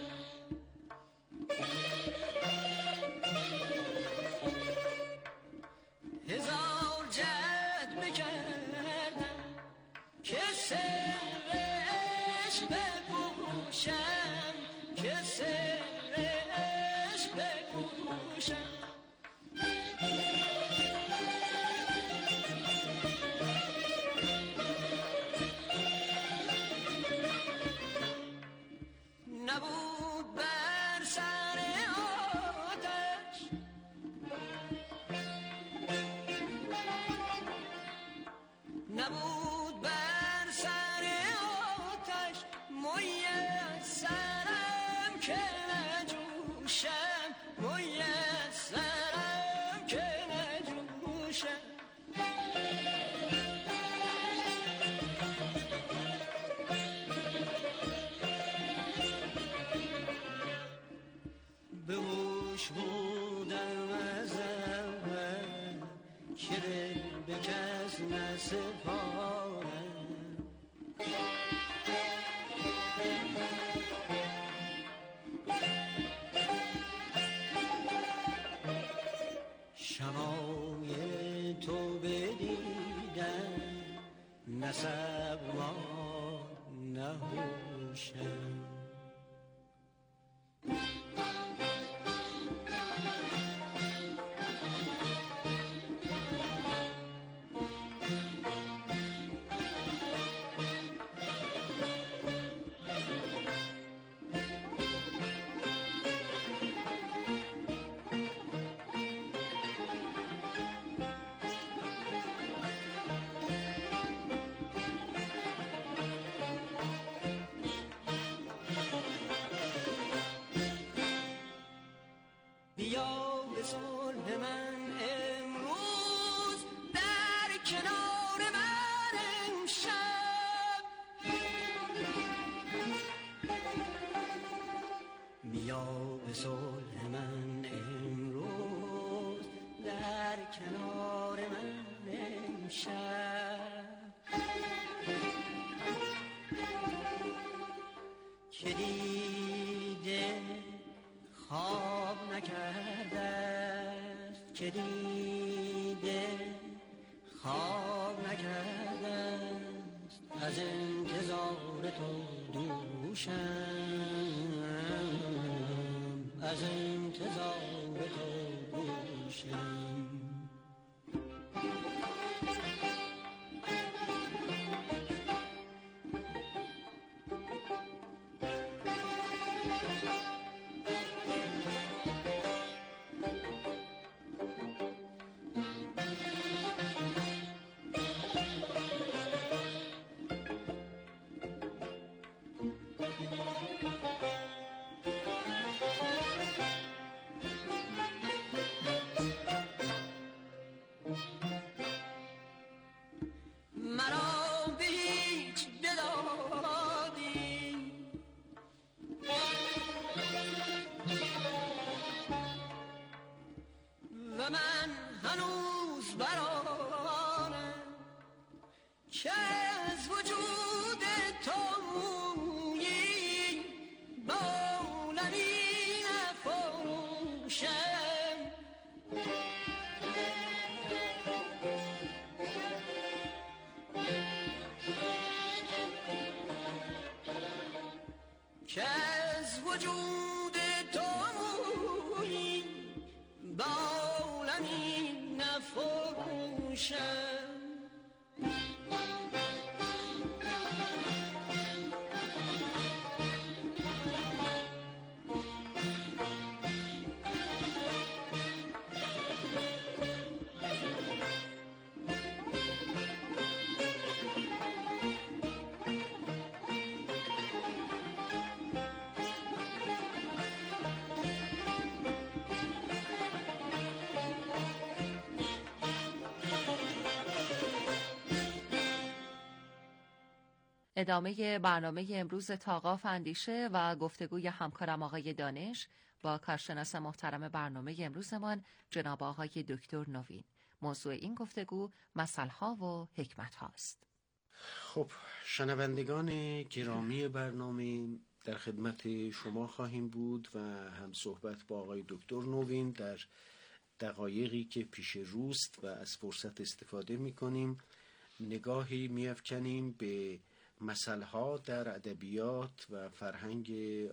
هزار جهد بکردم که سرش بپوشم که سرش بپوشم نبود بر سر آتش نبود بر سر آتش میسرم که نجوشم میسرم که نجوشم به هوش بودم از اول که دل به کس نسپارم شمای تو بدیدم نه صبر نه هوشم بیا به صلح من امروز در کنار من امشب بیا به صلح من امروز در کنار من امشب که دیده خواب نکرده است که دیده خواب نکرده است از انتظار تو دوشم از انتظار تو دوشم که از وجود تو مویی بولمی نفروشم که از وجود تو مویی بولمی نفروشم. ادامه برنامه امروز تاقاف اندیشه و گفتگوی همکارم آقای دانش با کارشناس محترم برنامه امروزمان جناب آقای دکتر نوین. موضوع این گفتگو مثل‌ها و حکمت هاست. خب شنوندگان گرامی برنامه، در خدمت شما خواهیم بود و هم صحبت با آقای دکتر نوین در دقایقی که پیش روست و از فرصت استفاده می‌کنیم نگاهی می‌افکنیم به مثل‌ها در ادبیات و فرهنگ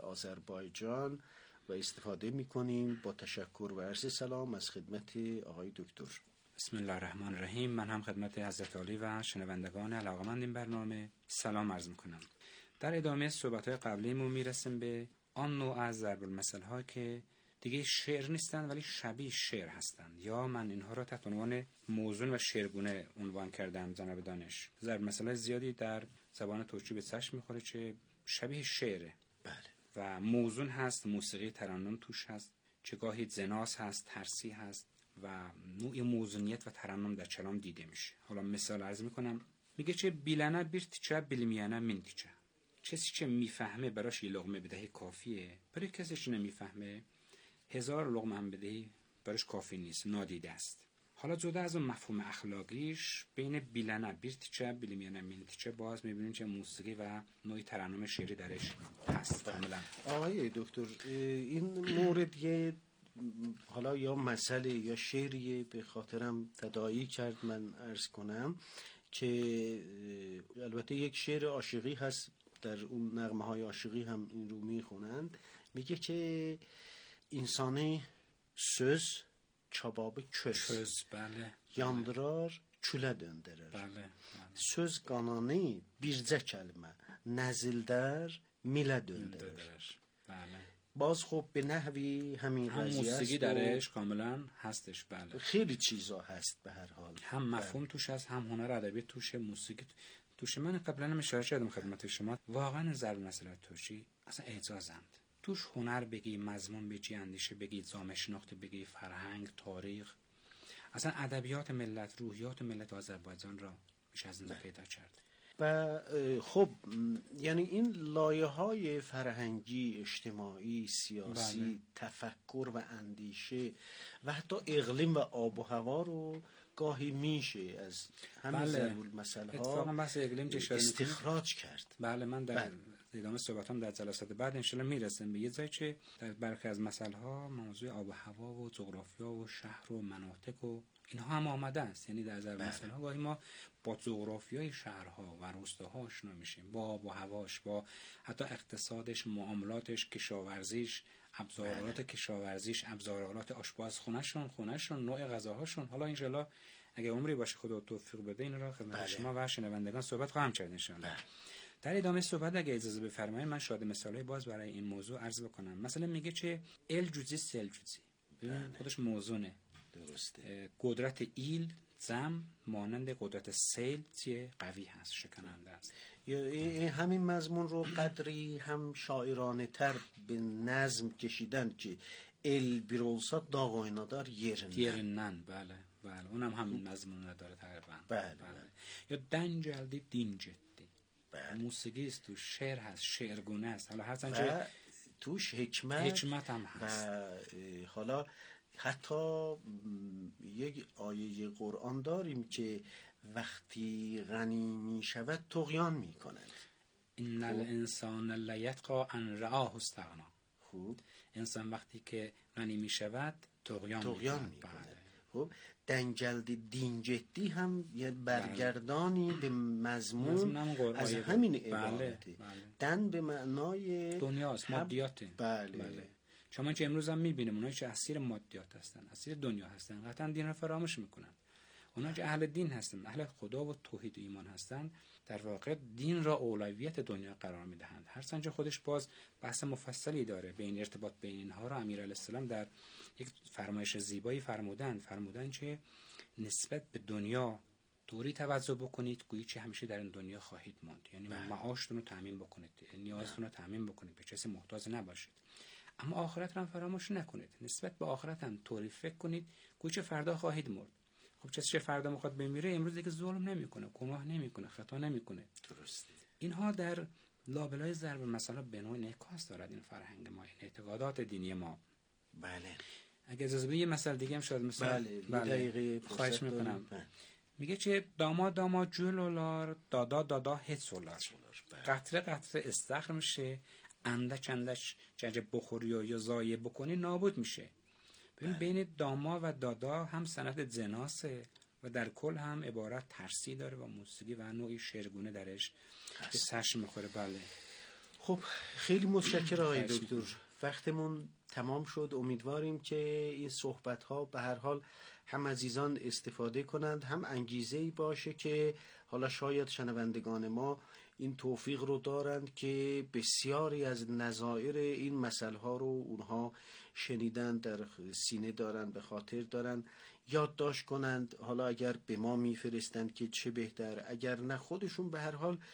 آذربایجان و استفاده می‌کنیم. با تشکر و عرض سلام از خدمت آقای دکتر. بسم الله الرحمن الرحیم. من هم خدمت حضرت عالی و شنوندگان علاقه‌مند این برنامه سلام عرض می‌کنم. در ادامه صحبت‌های قبلیمون میرسیم به آن نوع از ضرب المثل‌ها که دیگه شعر نیستن ولی شبیه شعر هستند، یا من اینها را تحت عنوان موزون و شعرگونه عنوان کردم. جناب دانش، ضرب المثل زیادی در زبان ترکی به چشم می‌خوره که شبیه شعره. بله. و موزون هست، موسیقی ترنم توش هست، چه گاهی زناس هست، ترسی هست و نوع موزونیت و ترنم در کلام دیده میشه. حالا مثال عرض میکنم. میگه چه بیلنه بیر تیچه بیلمیانه من تیچه. کسی که میفهمه براش یه لقمه بدهی کافیه، برای کسی که نمیفهمه هزار لقمه هم بدهی براش کافی نیست، نادیده است. حالا جدا از اون مفهوم اخلاقیش، بین بیلنه بیر تیچه بیلمیانه من تیچه باز میبینیم که موسیقی و نوع ترنم شعری درش هست. کاملا. آقای دکتر، این مورد یه حالا یا مسئله یا شعریه به خاطرم تداعی کرد من عرض کنم که البته یک شعر عاشقی هست، در اون نغمه های عاشقی هم این رو میخونند. میگه که انسانی söz çababı köz, köz bəli, yandırar, külə döndürür. Bəli, bəli. Söz qananı bircə kəlmə, nəzildər, milə döndürür. Bəli. باز خب به نحوی همین هم قضیه موسیقی است درش کاملا هستش. بله. خیلی چیزا هست به هر حال. هم مفهوم توش هست، هم هنر ادبی توشه، موسیقی توشه. من قبلا هم اشاره کردم خدمت شما، واقعا ضرب المثل ترکی اصلا اعجازند. توش هنر بگی، مضمون بگی، اندیشه بگی، جامعه شناخت بگی، فرهنگ، تاریخ، اصلا ادبیات ملت، روحیات ملت آذربایجان را میشه از اینجا پیدا کرد. و خب یعنی این لایه‌های فرهنگی، اجتماعی، سیاسی، بله. تفکر و اندیشه و حتی اقلیم و آب و هوا رو گاهی میشه از همین ضرب المثل‌ها استخراج کرد. بله، من در بله. ادامه صحبتام در جلسات بعد انشالله میرسیم به یه جایی که در برخی از مثل‌ها موضوع آب و هوا و جغرافیا و شهر و مناطق و اینها هم آمده است. یعنی در ضرب المثل‌ها گاهی ما با جغرافیای شهرها و روستاها آشنا میشیم، با آب و هواش، با حتی اقتصادش، معاملاتش، کشاورزیش، ابزارالات کشاورزیش، ابزارالات آشپزخونه‌شون، خونه‌شون، نوع غذاهاشون. حالا ان شاءالله اگه عمری باشه خدا توفیق بده این را خدمت شما و شنوندگان صحبت خواهم کرد ان شاءالله. در ادامه صحبت اگه اجازه بفرمایید من شاید مثالای باز برای این موضوع عرض بکنم. مثلا میگه چه ال جوزی سل جوزی، خودش موزونه. درسته. قدرت ایل زم مانند قدرت سیل چیه؟ قوی هست، شکننده است. یا همین مضمون رو قدری هم شاعرانه تر به نظم کشیدن که ال bir olsa dağ oynadar yerinden. yerinden بله بله اونم همین مضمون نداره تقریبا. بله, بله. یا دن جلدی دین جدی. بله. موسیقی است تو، شعر هست، شعرگونه است. حالا هر چند توش حکمت حکمت هم هست. و حالا حتی یک آیه قرآن داریم که وقتی غنی می شود طغیان می کند. ان الانسان لیطغی ان رآه استغنا. خوب، انسان وقتی که غنی می شود طغیان, طغیان می کند. خب دنجلد دین جدی هم یه برگردانی به مضمون از همین عبارته. بله. بله. دن به معنای دنیاست، مادیاته. بله. بله. شما که امروز هم میبینیم اونایی که اسیر مادیات هستن، اسیر دنیا هستن، قطعا دین رو فراموش میکنن. اونایی که اهل دین هستن، اهل خدا و توحید و ایمان هستن، در واقع دین را اولویت دنیا قرار میدهند. هر سنج خودش باز بحث مفصلی داره بین ارتباط بین اینها رو امیرعلیه السلام در یک فرمایش زیبایی فرمودن فرمودن که نسبت به دنیا طوری توجه بکنید گویی که همیشه در این دنیا خواهید ماند، یعنی معاشتون رو تامین بکنید، نیازتون رو تامین بکنید، به کسی محتاج نباشید. اما آخرت رو هم فراموش نکنید، نسبت به آخرت هم طوری فکر کنید گویی که فردا خواهید مرد. خب کسی که فردا میخواد بمیره امروز دیگه ظلم نمیکنه، گناه نمیکنه، خطا نمیکنه. درسته. اینها در لابلای ضرب مثلا به نوع انعکاس دارد این فرهنگ ما، این اعتقادات دینی ما. بله. اگه اجازه بدید یه مثال دیگه هم شاید مثلا بله, بله. دقیقه خواهش میکنم. بله. میگه که داماد داماد جولولار دادا دادا هت سولار، قطره قطره استخر میشه، اندک اندک جنجه بخوری و یا ضایع بکنی نابود میشه. ببین بین داما و دادا هم سند زناسه و در کل هم عبارت ترسی داره و موسیقی و نوعی شعرگونه درش به چشم میخوره. بله. خب خیلی متشکرم آقای دکتر، وقتمون تمام شد. امیدواریم که این صحبت ها به هر حال هم عزیزان استفاده کنند، هم انگیزه‌ای باشه که حالا شاید شنوندگان ما این توفیق رو دارند که بسیاری از نظائر این مسائل ها رو اونها شنیدن، در سینه دارن، به خاطر دارن، یادداشت کنند. حالا اگر به ما میفرستند که چه بهتر، اگر نه خودشون به هر حال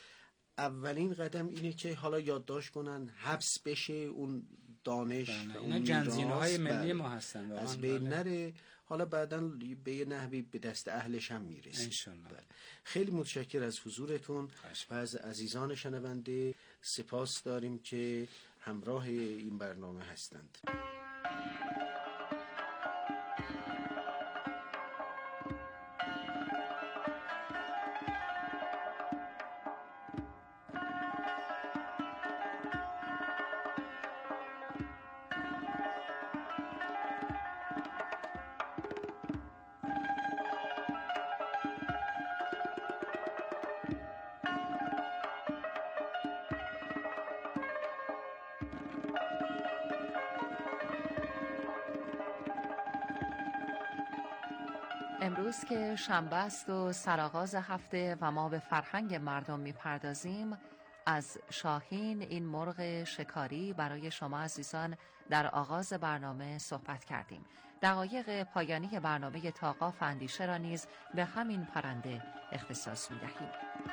اولین قدم اینه که حالا یادداشت کنن، حبس بشه اون دانش بله. و اون جنزینه‌های ملی ما هستن از بین نره، حالا بعداً به یه نحوی به دست اهلش هم میرسه انشالله. بله. خیلی متشکر از حضورتون و از عزیزان شنونده سپاس داریم که همراه این برنامه هستند. امروز که شنبه است و سرآغاز هفته و ما به فرهنگ مردم میپردازیم، از شاهین این مرغ شکاری برای شما عزیزان در آغاز برنامه صحبت کردیم. دقایق پایانی برنامه توقف اندیشه را نیز به همین پرنده اختصاص میدهیم.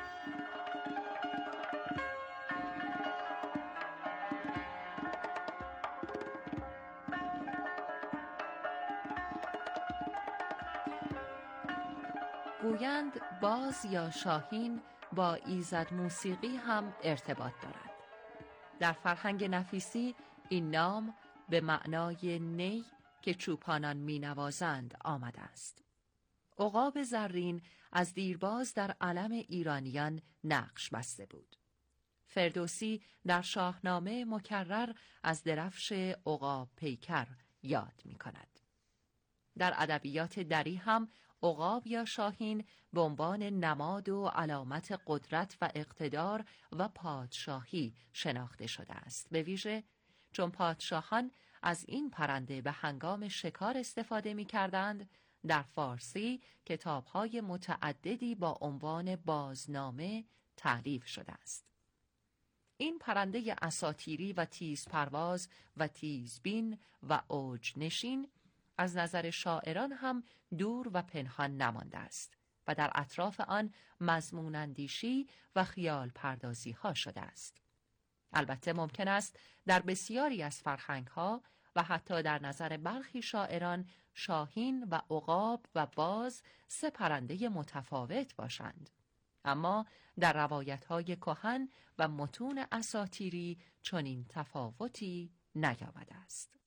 گویند باز یا شاهین با ایزد موسیقی هم ارتباط دارد. در فرهنگ نفیسی این نام به معنای نی که چوپانان می نوازند آمده است. عقاب زرین از دیرباز در علم ایرانیان نقش بسته بود. فردوسی در شاهنامه مکرر از درفش عقاب پیکر یاد می کند. در ادبیات دری هم عقاب یا شاهین به عنوان نماد و علامت قدرت و اقتدار و پادشاهی شناخته شده است، به ویژه چون پادشاهان از این پرنده به هنگام شکار استفاده می کردند. در فارسی کتاب‌های متعددی با عنوان بازنامه تألیف شده است. این پرنده اساطیری و تیز پرواز و تیزبین و اوج نشین از نظر شاعران هم دور و پنهان نمانده است و در اطراف آن مضمون اندیشی و خیال پردازی ها شده است. البته ممکن است در بسیاری از فرهنگ ها و حتی در نظر برخی شاعران شاهین و عقاب و باز سه پرنده متفاوت باشند، اما در روایت های کهن و متون اساطیری چنین تفاوتی نیامده است.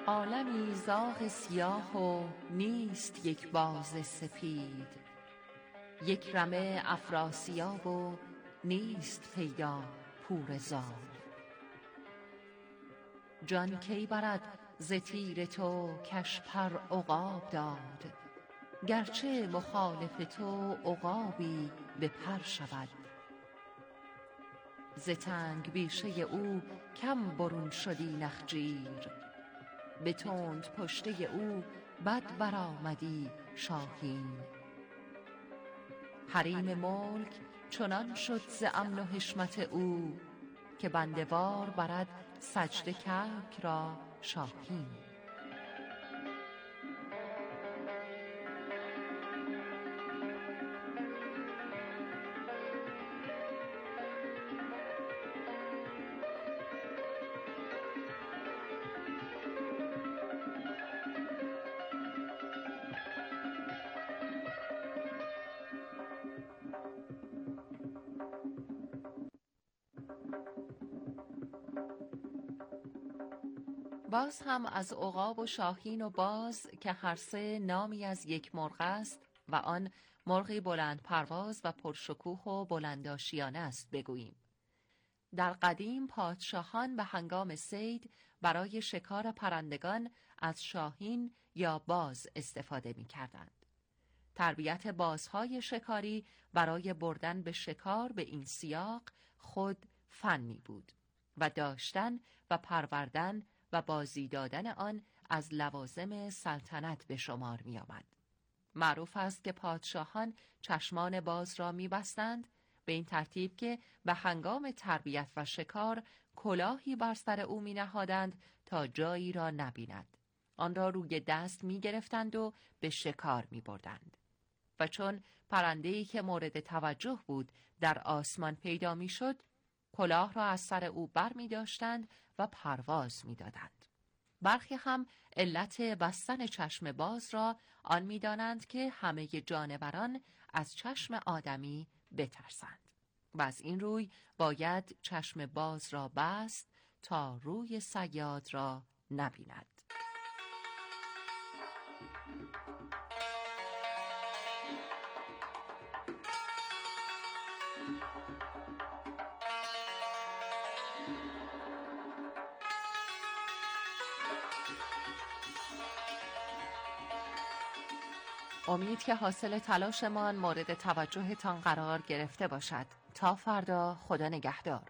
عالمی زاغ سیاه و نیست یک باز سپید، یک رمه افراسیاب و نیست پیدا پور زال. جان کی برد ز تیر تو کش پر عقاب داد، گرچه مخالف تو عقابی به پر شود. ز تنگ بیشه او کم برون شدی نخجیر، به تند پشته او بد برآمدی شاهین. حریم ملک چنان شد ز امن و حشمت او، که بنده وار برد سجده کبک را شاهین. باز هم از عقاب و شاهین و باز که هر سه نامی از یک مرغ است و آن مرغی بلند پرواز و پرشکوه و بلندآشیانه است بگوییم. در قدیم پادشاهان به هنگام صید برای شکار پرندگان از شاهین یا باز استفاده می کردند. تربیت بازهای شکاری برای بردن به شکار به این سیاق خود فنی بود و داشتن و پروردن و بازی دادن آن از لوازم سلطنت به شمار می آمد. معروف است که پادشاهان چشمان باز را می بستند، به این ترتیب که به هنگام تربیت و شکار کلاهی بر سر او می نهادند تا جایی را نبیند. آن را روی دست می گرفتند و به شکار می بردند. و چون پرنده‌ای که مورد توجه بود در آسمان پیدا می شد، کلاه را از سر او بر می داشتند و پرواز می دادند. برخی هم علت بستن چشم باز را آن می دانند که همه جانوران از چشم آدمی بترسند و از این روی باید چشم باز را بست تا روی صیاد را نبیند. امید که حاصل تلاشمان مورد توجهتان قرار گرفته باشد. تا فردا، خدا نگهدار.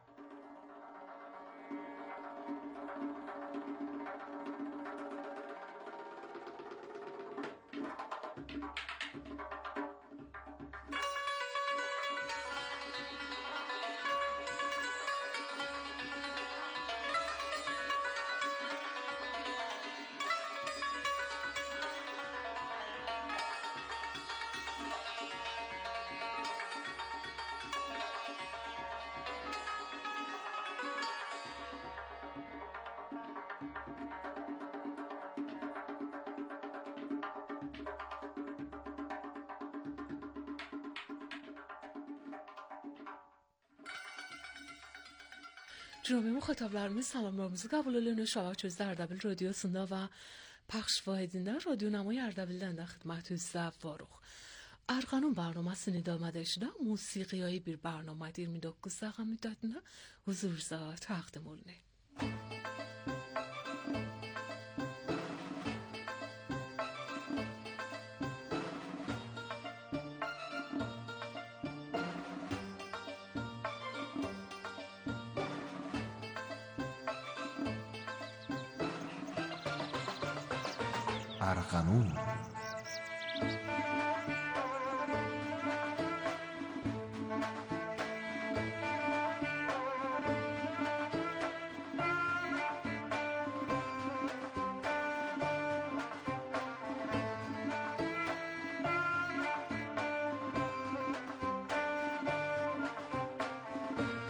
جناب مخاطبlarımız salamlarımızı qəbul edən Şavaq Gözdə Ərdəbil radiosunda və Paxş Vahidində Radio Namay Ərdəbildən də xidmətinizdə varıq. Arğanun برنامه‌sini idamə eşidən musiqiyyi bir برنامه iyirmi doqquz saat müddətində huzurunuza təqdim olunur. ارغنون